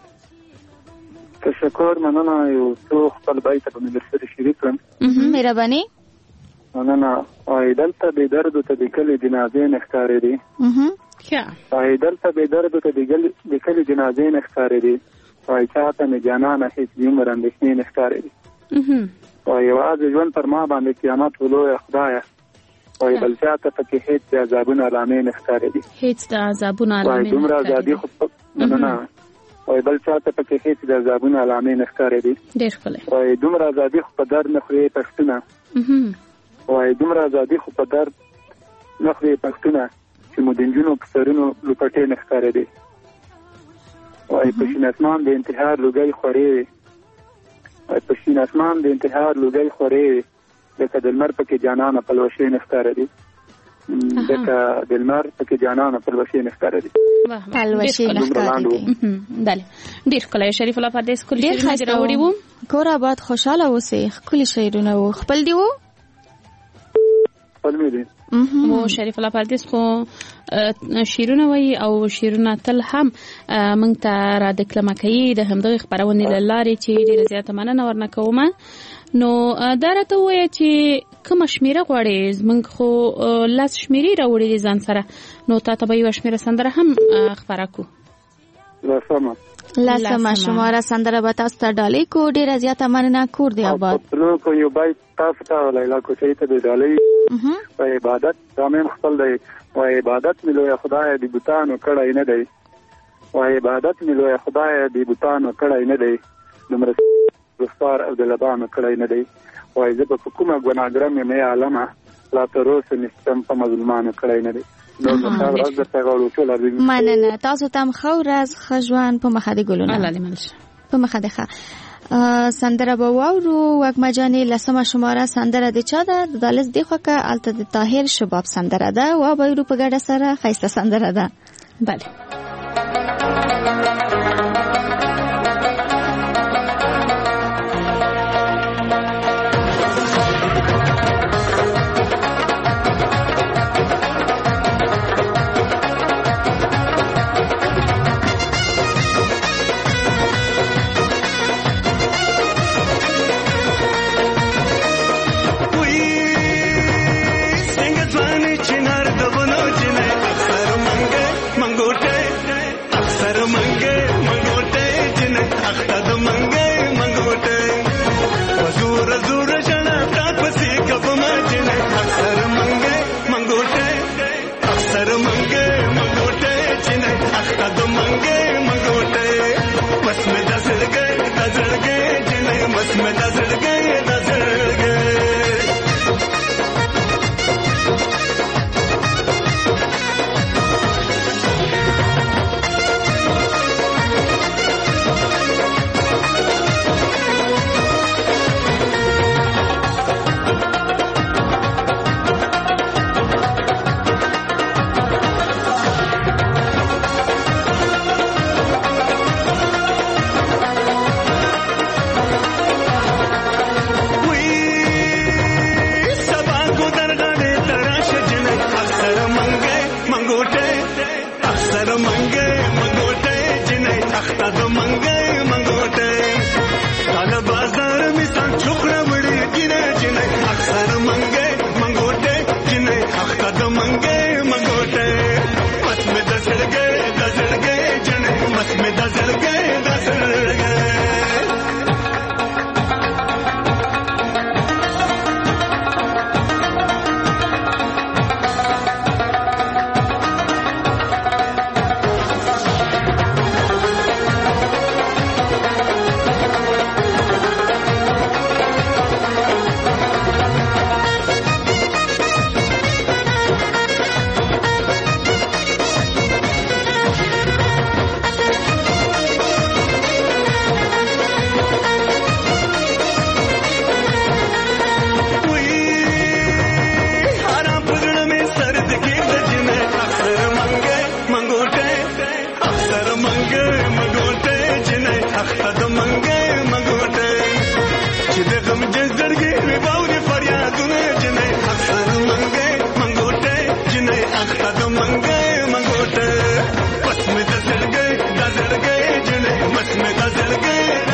تشکر مننه یو څو خپل بیت په مدرسې شریک کړم. مهرباني مننه. او دلته به درد ته د کلی جنازې نه ښکارې دي. او دلته به درد ته د کلی جنازې نه ښکارې دي او چاته نه جانانه هیڅ عمر اندېښنې نه ښکارې دي. او یوازې ژوند پر ما باندې قیامت ولویه خدایه او بل چاته پکې هیڅ د عذابونو علامې نه ښکارې دي. هیڅ د عذابونو علامې نه دومره ازادي خو نه او بل چاته پکې هیڅ د عذابونو علامې نه ښکارې دي. ډېر ښکلی. او دومره ازادي خو په درد نه خوري پښتونه او دومره ازادي خو په درد نه خوري پښتونه چې مو د نجونو په سرونو لوپټې نه ښکارې دي. او په شین اسمان د انتحار لوګۍ خورې په شین اسمان د انتحار لوګۍ خورې لکه د لمر پکې جانانه پلوشې نه ښکارې دي. لکه د لمر پکې جانانه پلوشې نه ښکارې دي. پلوشې نه ښکارې دي. بله ډېر ښکلی شریف الله پردیس ښکلي شعرونه دې راوړي وو. کور آباد خوشحاله اوسئ. ښکلي شعرونه وو. خپل دي وو؟ خپل مې دي. مو شریف الله پردیس خو شعرونه وایي او شعرونه تل هم موږ ته را دکلمه کوي د همدغې خپرونې له لارې چې ډېره زیاته مننه ورنه کومه. نو دا راته ووایه چې کومه شمېره غواړې زموږ خو 10 شمېرې راوړې دي ځان سره نو تا ته به یوه شمېره سندره هم خپره کړو. لسمه شماره سندره به تاسو ته ډالۍ کو. ډېره زیاته مننه. کور دی آباد. په یو بیت تاسو ته لیلا کوچۍ ته د ډالۍ په عبادت دا مې خپل دی و عبادت مې لویه خدایه د بوتانو کړی نه دی و عبادت مې لویه خدایه د بوتانو کړی نه دی دومره رستار او د لبانو کړی نه دی وایي زه به په کومه ګناهګرم یم ای عالمه لا تر اوسه مې ستم په مظلومانو کړی نه دی. مننه. تاسو ته هم ښه ورځ ښه ژوند په مخه دې ګلونه. الله دې منشه. په مخه دې ښه. سندره به واورو. وږمه جانې 10مه شماره سندره د چا ده؟ د دالس دې خوا که هلته د طاهر شباب سندره ده و به ویرو په ګډه سره ښایسته سندره ده. بله मंगोटे अक्सर मंगे چې د غم جزړګي مې باورې فریادونه جنې اکثر منګې منګوټه جنې اخته د منګې منګوټه بس مې د زړګي جنې بس مې د زړګي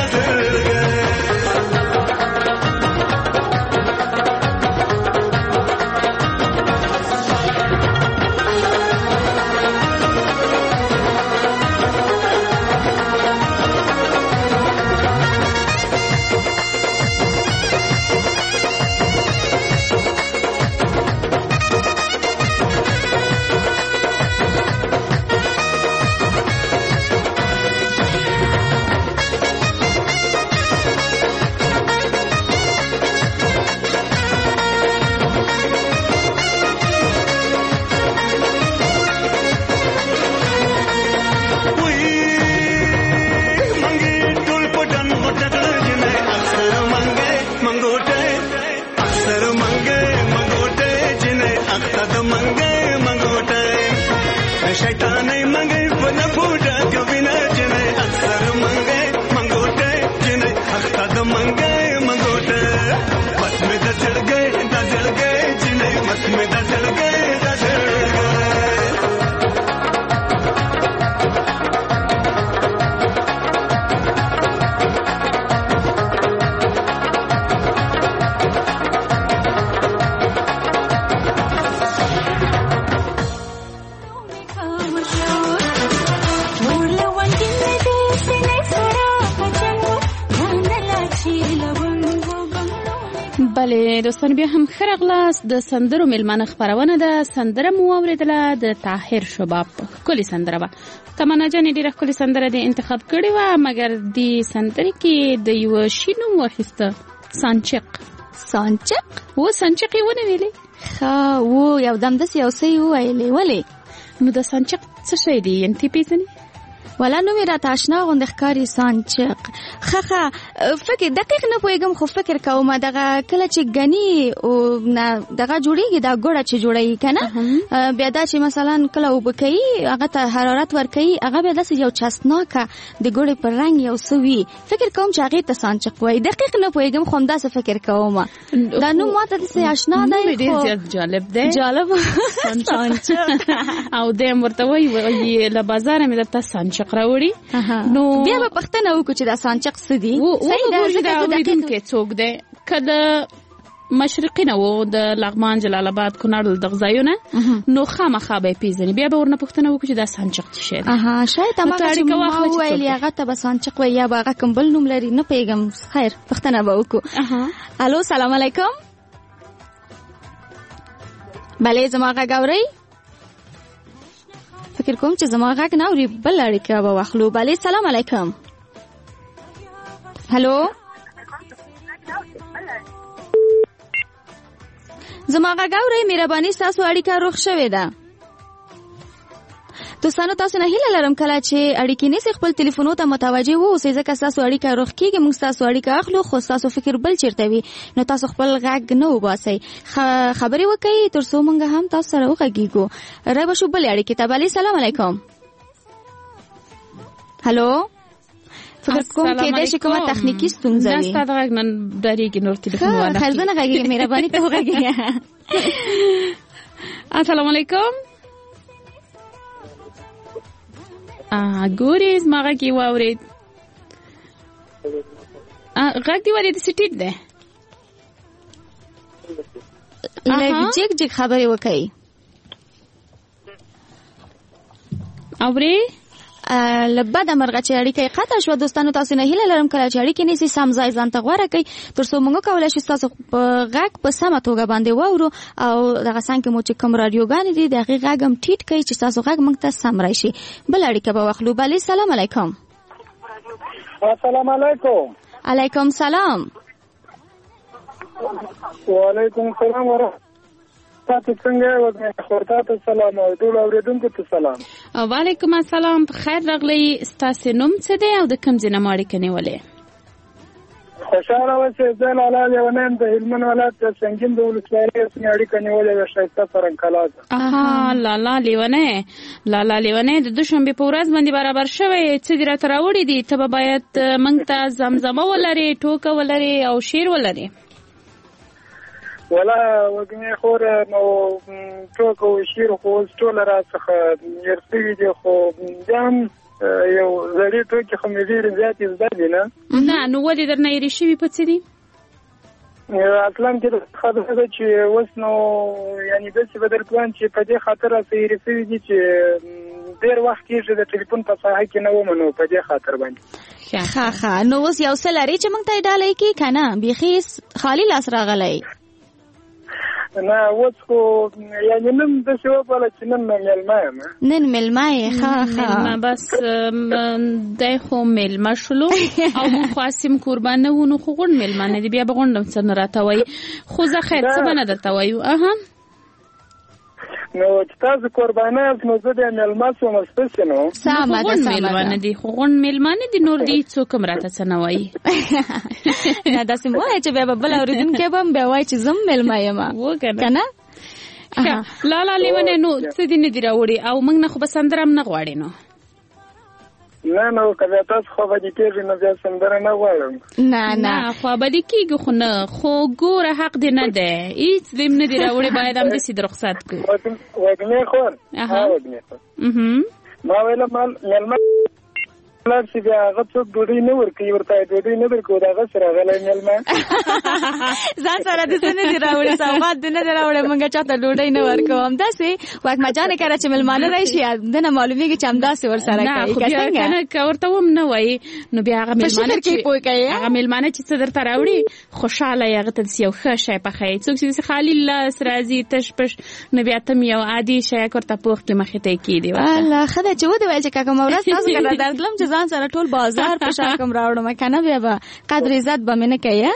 دوستان بیا هم خرغلاس د سندرو ملمنه خبرونه ده سندره مو اوریدله د طاهر شباب کلی سندره و تمنا جان ډیره کلی سندره دی انتخاب کړی و مګر دی سندره کې د یو شینو واخیسته سانچق و سانچق ونه ویلي ها و یو دم دس یو سی ویلي ولی نو د سانچق څه شی دی انت پیژنې ولا نو میرا تاشنا غوند ښکاری سانچق خخه فکر دقیق نه پوهیږم خو فکر کوم دغه کله چې غنی او دغه جوړیږي دا ګوړه چې جوړی کنه بیا دا چې مثلا کله وبکې هغه ته حرارت ورکې هغه بیا داسې یو چسناکه د ګوړې پر رنگ یو سوي فکر کوم چې هغه ته سانچق وای دقیق نه پوهیږم خو دا څه فکر کوم دا نو ماته د آشنا دی ډیر جالب دی سانچق او د مرته وای له بازار مې د سانچق راوړي نو بیا په پښتنه وکړو چې دا سانچق څه دی صحیح دا اوریدونکو څوک دی کله مشرقي نه وو د لغمان جلال آباد کونړ دغه ځایونه نو خامخا به پیژني بیا به ورنه پښتنه وکړو چې دا سانچق څه شی دی شاید هغه چې ما ویلي هغه ته به سانچق وي یا به هغه کوم بل نوم لري نه پیغام خیر پښتنه به وکړو الو سلام علیکم بله زما غږ اورئ فکر کوم چې زما غږ نه اوري بل اړیکه به واخلو بله سلام علیکم هلو زما غږ اورئ مهرباني ستاسو اړیکه روغ شوې ده دوستانو تاسو نه هیله لرم کله چې اړیکې نیسئ خپل تلیفونو ته متوجه واوسئ ځکه ستاسو اړیکه روغ کیږي موږ ستاسو اړیکه اخلو خو ستاسو فکر بل چیرته وي نو تاسو خپل غږ نه وباسئ خبرې وکړئ تر څو موږ هم تاسو سره وغږیږو رابه شو بلې اړیکې ته بلې سلام علیکم هلو فکر کوم کېدای شي کومه تخنیکي ستونزه وي دا ستاسو غږ نن ډارېږي نور تلیفون وانه خیر زه نه غږیږم مهرباني ته وغږیږه السلام علیکم ګورې زما غږ یې واورېد غږ دې ولې داسې ټیټ دی لږ جګ جګ خبرې وکړئ اورې له بده مرغه چې اړیکه یې قطع شوه دوستانو تاسو نه هیله لرم کله چې اړیکې نیسئ سم ځای ځان ته غوره کړئ تر څو موږ وکولی شو ستاسو غږ په سمه توګه باندې واورو او دغه څنګه مو چې کوم راډیوګانې دي د هغې غږ هم ټیټ کړئ چې ستاسو غږ موږ ته سم راشي بل اړیکه به واخلو بلې سلام علیکم السلام علیکم علیکم سلام وعلیکم السلام ورحمة تاسو څنګه وګورئ خورتات السلام او ټول اوریدونکو ته سلام وعلیکم السلام خیر راغلی ستاسو نوم څه دی او د کوم ځای نه اړیکه نیولې خوشاله اوسئ. زه لالا لیونی د هلمند ولایت د سنګین د ولسوالۍ څخه اړیکه نیولې ده ښایسته فرنکلا ده. لالا لیونی د دوشنبې په ورځ باندې برابر شوی څه دې راته راوړي دي؟ ته به باید موږ ته زمزمه ولرې، ټوکه ولرې او شعر ولرې. ولا وګنې خور نو ټوکه او شعر خو اوس ټوله راڅخه هېر شوي دي، خو بیا هم یو زړې ټوکې خو مې ډېرې زیاتې زده دي نه. نو ولې درنه هېرې شوي په څه دي؟ اصلا کې د خبره ده چې اوس نو یعنې داسې به درته وایم چې په دې خاطر راته هېرې شوي دي چې ډېر وخت کېږي د ټلیفون په ساحه کې نه وم، نو په دې خاطر باندې. ښه نو اوس یو څه لرې چې موږ ته یې ډالۍ کړي که نه؟ بیخي خالي لاس راغلی. نه اوس خو یعنې نن داسې وبله چې نن مېلمه یم. نن مېلمه یې؟ مېلمه بس دی خو مېلمه شولو او موږ خو هسې قربان نه وو، نو خو غونډ مېلمه نه دي، بیا به غونډ څه نه راته وایي. خو زه خیر څه به نه درته وایو. نو چې تاسو قربانه یاست نو زه بیا مېلمه شوم ستاسې نو. غونډ مېلمه نه دي، خو غونډ مېلمه نه دي، نور دي څوک هم راته څه نه وایي. نه داسې مه وایه چې بیا به بل اورېدونکی به هم بیا وایي چې زه هم مېلمه یم که نه. لالا لیونی نو څه دې نه دي راوړي او موږ نه خو به سندره هم نه غواړې نو؟ نه که بیا تاسو خوابدي کېږي نو بیا سندره نه غواړم. نه خوابدي کېږو خو نه، خو ګوره حق دې نه دی، هېڅ دې نه دي راوړي، باید همداسې د رخصت کړو. وږمې خور ما ویله مېلمه لاړ شي بیا هغه څوک ډوډۍ نه ورکوي، ورته ډوډۍ نه درکوو، د هغه سره راغلی مېلمه ځان سره د څه نه دي راوړي، سوغات دې نه دي راوړی، موږ چاته ډوډۍ نه ورکوو. همداسې وږمه جانې کله چې مېلمانه راشي دنه معلومېږي چې همداسې ورسره کوي. که ورته هم نه وایي نو بیا هغه مېلمانه چې څه درته راوړي خوشحاله یې، هغه ته داسې یو ښه شی پخوي. څوک چې داسې خالي لاس راځي تش پش نو بیا ته یو عادي شیک ورته پوخ کړي مخې ته یې کېږدي. الله ښه ده چې ودې ویل چې کاکا ورځ تاسو کله درتلم چې ځان سره ټول بازار په شا کوم راوړم، که نه بیا به قدر عزت به مې نه کوي.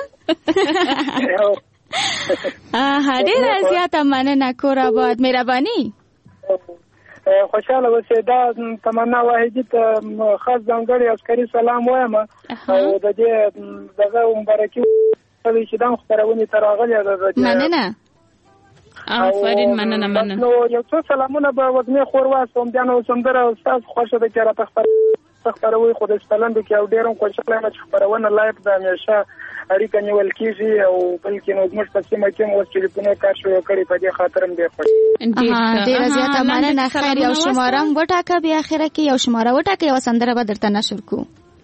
ډېره زیاته مننه، کور آباد، مهرباني. خوشحاله اوسئ. دا تمنا واحدي ته خاص ځانګړی عسکري سلام وایم او د دې دغه مبارکي چې دا خپرونې ته راغلې ده. مننه. آفرین، مننه. نو یو څو سلامونه به وږمې خور واستوم، بیا نو سندره ستاسو خوښه ده چې راته خپروي، خو د سپلندو کې او ډېر هم خوشحاله یم چې خپرونه لایف ده، همیشه اړیکه نیول کېږي او بلکې نو زموږ په سیمه کې هم اوس ټلیفونونه کار شروع کړي، په دې خاطر هم ډېر خوښ. ډېره زیاته مننه. خیر یو شماره هم وټاکه، بیا اخره کې یو شماره وټاکه، یوه سندره به درته نشر کړو.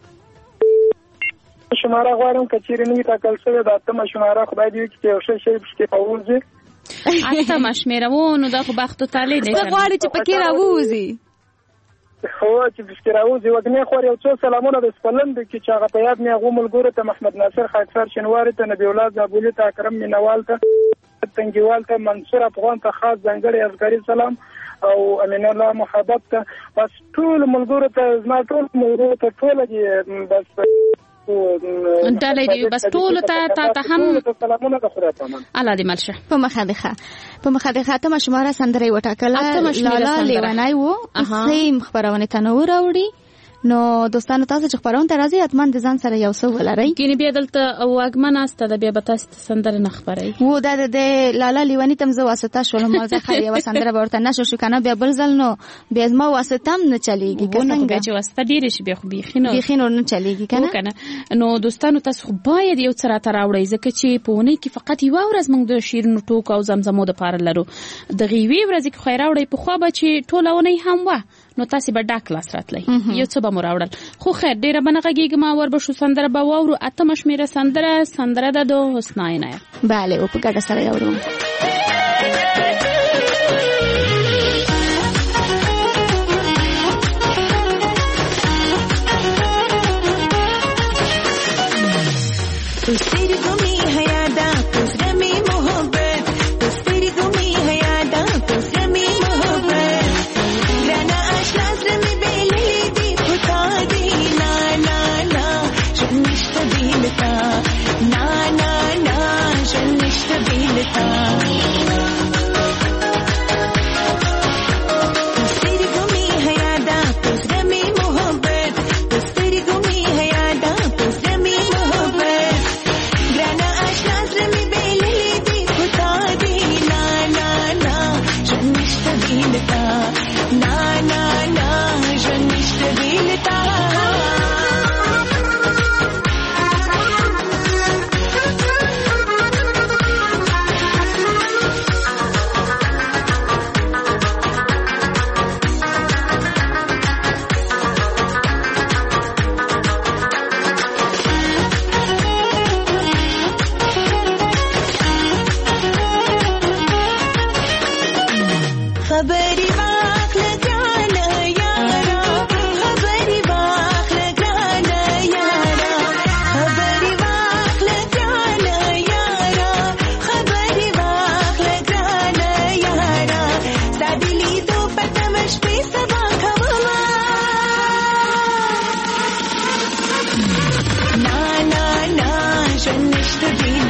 شماره غواړم که چېرې نه وي ټاکل شوې، د اتمه شماره خدای دې وکړي چې یو ښه شی پکې راووځي. اتمه شمېره و نو دا خو بخت و طالع دی، څه غواړې چې پکې راووځي؟ خو چې پکې راوځي وږمې خور یو څو سلامونه د سپلندو کې چې هغه په یاد مې هغو ملګرو ته محمد ناصر خاکسار شینواري ته، نبي الله زابولي ته، اکرم مینوال ته، تنګیوال ته، منصور افغان ته خاص ځانګړی عسکري سلام او امین الله محبت ته، بس ټول ملګرو ته، زما ټول ملګرو ته ټوله دي بس ډالۍ دی، بس ټولو ته هم سلامونه د خدای په امان. الله دې مل شه. په مخه ده اتمه شماره سندره وټاکله. لالا لیونی و سیم خپرونې ته نو راوړي. نو دوستانو تاسو چې خبرونه ته راځي حتما د ځان سره یو څه ولرئ. ګینه بیا دلته واګمن استه د بیا به تاسو سندره نه خبرئ. و دا د لالا لیونی تم زه واسطه شولم، ما زه خیر یو سندره ورته نشو شو کنه، بیا بل ځل نو بیا ما واسطه هم نه چلیږي کنه، چې واسطه ډیر شي بیا خو بيخینو نه چلیږي کنه. نو دوستانو تاسو باید یو څه راته راوړئ، ځکه چې په ونه کې فقط یو ورځ موږ د شیرینو ټوک او زمزمو د پاره لرو، د غیوی ورځ کې خیر راوړئ، په خو به چې ټولونه هم و نو تاسو به ډاک لاس راتلی یو څه به مو راوړل. خو خیر ډیره بنغږیږم ور به شو سندره به واورو. اتمه شمیره سندره د حسنا عنایت. بله او په ګډه سره یاورو.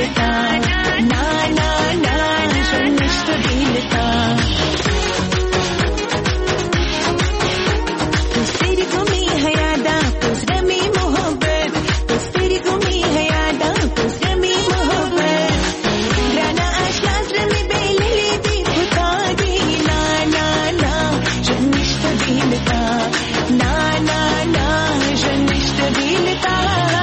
بیلتا نا نا نا ژوند نشته بیلتا سترګو مې حیا ده په زړه مې محبت سترګو مې حیا ده په زړه مې محبت ګرانه اشنا زړه مې بېللې دي په تا دي نا نا نا ژوند نشته بیلتا نا نا نا ژوند نشته بیلتا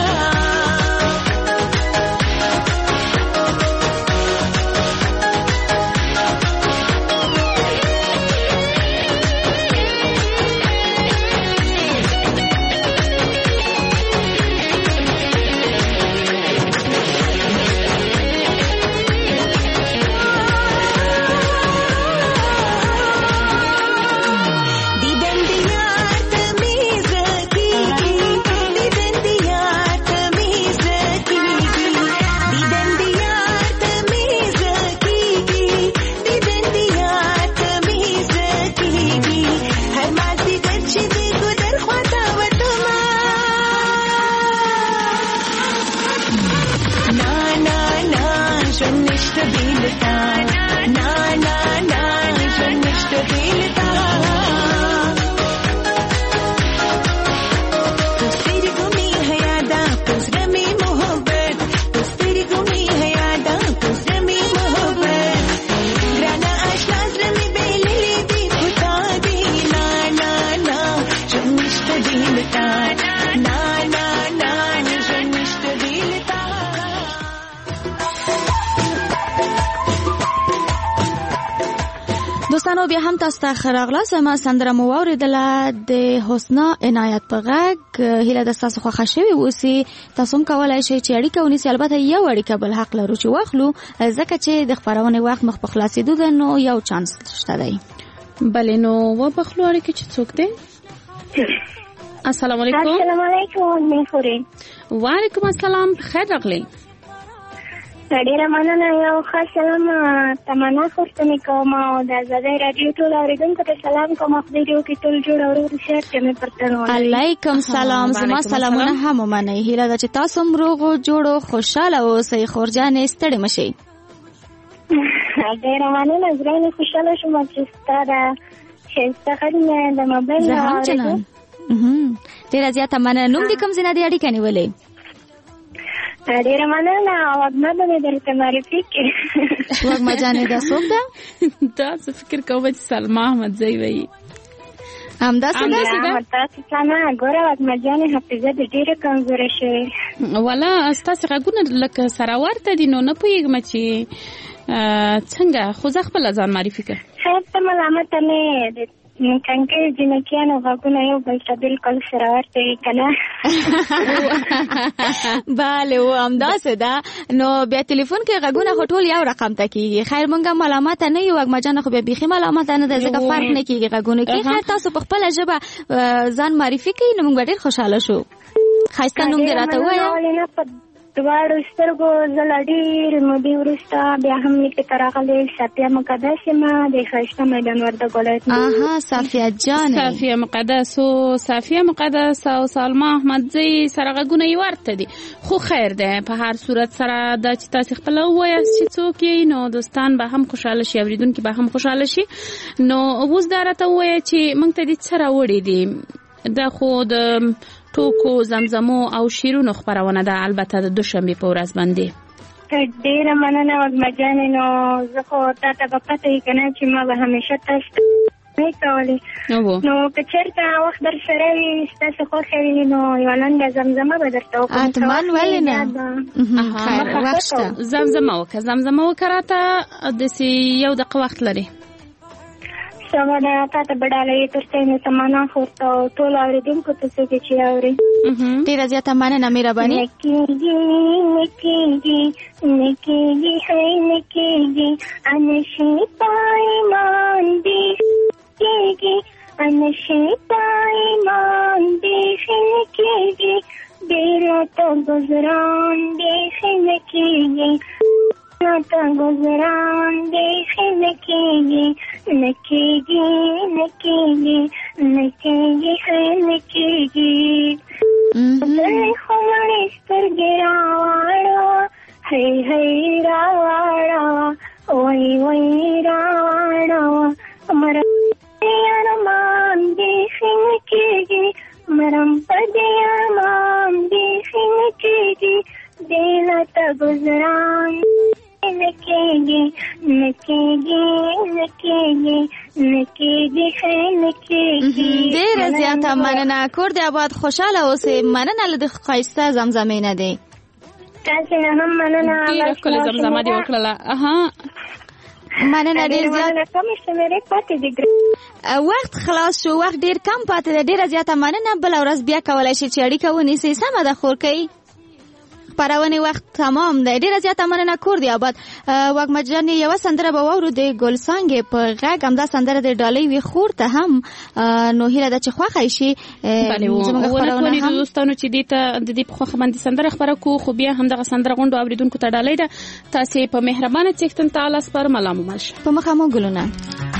دوستانو بیا هم تاسو ته خراغله سم سندره مو اوریدله د حسنا عنایت په غږ هیله د تاسو خوښه شوی اوسي تاسو هم کولای شئ چې اړیکه ونیسئ البته یو اړیکه بل حق لرو چې واخلو ځکه چې د خبرونه وخت مخ په خلاصېدو ده نو یو چانس شته دی بلې نو و بخلو اړیکه چې څوک دی السلام علیکم السلام علیکم میخوري وعلیکم السلام خیر راغلی ډیره مننه یو خاص سلام تمنا خورتنی کوم او د آزادۍ رادیو ټول اوریدونکو ته سلام کوم خدای دې وکړي ټول جوړ اورو شهر کې مې پرتنو علیکم سلام زما سلامونه هم منئ هیله ده چې تاسو هم روغ او جوړ او خوشاله اوسئ خورجانې ستړې مشئ ډیره مننه زړه مې خوشاله شوم چې ستاره ښایسته خدمه د موبایل زه هم جنان ډیره زیاته مننه نوم دې کوم ځای نه دی اړیکه نیولې ډیره مننه وګمه مې درته معرفي کړې وګمه جانې دا څوک ده دا څه فکر کوم چې سلما احمد زوی وي همداسې ده تاسو څنګه ګوره وګمه جانې حافظه دې ډیره کمزوره شوې ولا ستاسو غږونه لکه سره ورته دي نو نه پوهېږم چې څنګه خو زه خپله ځان معرفي کړم خیر ته ملامته نه کنکې جنکیانو غږونه یو بل ته بالکل سره ورته وي که نه بله و همداسې ده نو بیا تلیفون کې غږونه خو ټول یو رقم ته کېږي خیر مونږ هم ملامته نه یو وږمه جانه خو بیا بیخي ملامته نه ده ځکه فرق نه کېږي غږونو کې خیر تاسو په خپله ژبه ځان معرفي کوي نو مونږ به ډېر خوشحاله شو ښایسته نوم دې راته ووایه دواړو سترګو زه له ډېرې مودې وروسته بیا هم لیکې ته راغلې صافیه مقدس یم د ښایسته میدان وردګ ولایت صافیه جانې صافیه مقدس او صافیه مقدس او سلما احمدزی سره غږونه یې ورته دي خو خیر دی په هر صورت سره دا چې تاسې خپله ووایاست چې څوک یې نو دوستان به هم خوشحاله شي اورېدونکي به هم خوشحاله شي نو اوس دا راته ووایه چې موږ ته دې څه راوړي دي دا خو د ټوکو زمزمو او شیرونو خپرونه ده البته د دوشنبې په ورځ باندې ډېره مننه وږمه جانې نو زه خو تا ته به پته وي که نه چې ما به همیشه تاسو نه کولې نو که چېرته وخت در سره وي ستاسو خوښه وي نو یوه لنډه زمزمه به درته وکړم حتما ولې نه خیر وخت شته زمزمه وکړه راته داسې یو دقیقه وخت لري سمه ده تا ته بډاله یې تر څنګه تمنا خورته او ټول اورېدونکو ته څوک چې اوري ډېره زیاته مننه مهرباني نه کېږي انشي پایمان دې کېږي انشي پایمان دې نه کېږي ډېره ته ګزران دې نه کېږي تا گزران دیکھے نکیگی خیر نکیگی خمڑی سترگی راوارو هی هی راواړه وای وای راواړه مرم ارمان دې خین کېږي مرم په دې ارمان دې خین کېږي دې ته گزاران نکېږي ډېره زیاته مننه. کور دې آباد، خوشحاله اوسئ. مننه له دې ښایسته زمزمې نه دی. تاسې نه هم مننه. ډېره ښکلې زمزمه دې وکړله. مننه ډېر زیات. کمې شمېرې پاتې دي. وخت خلاص شو، وخت ډېر کم پاتې دی. ډېره زیاته مننه. بله ورځ بیا کولی شئ چې اړیکه ونیسئ. سمه ده خورکۍ، خپرونې وخت تمام دی. ډېره زیاته مننه. کور دی آباد. وږمه جانې یوه سندره به واورو د ګلڅانګې په غږ. همدا سندره د ډالۍ وي خور ته هم نو هیله ده چې خوښه شي. ونتونې د دوستانو چې دې ته د دې په خوښه باندې سندره خپره کړو، خو بیا همدغه سندره غونډو اورېدونکو ته ډالۍ ده. تاسې په مهربانه څښتن تعالی سپارم. الله مو مل شه. په مخه مو ګلونه.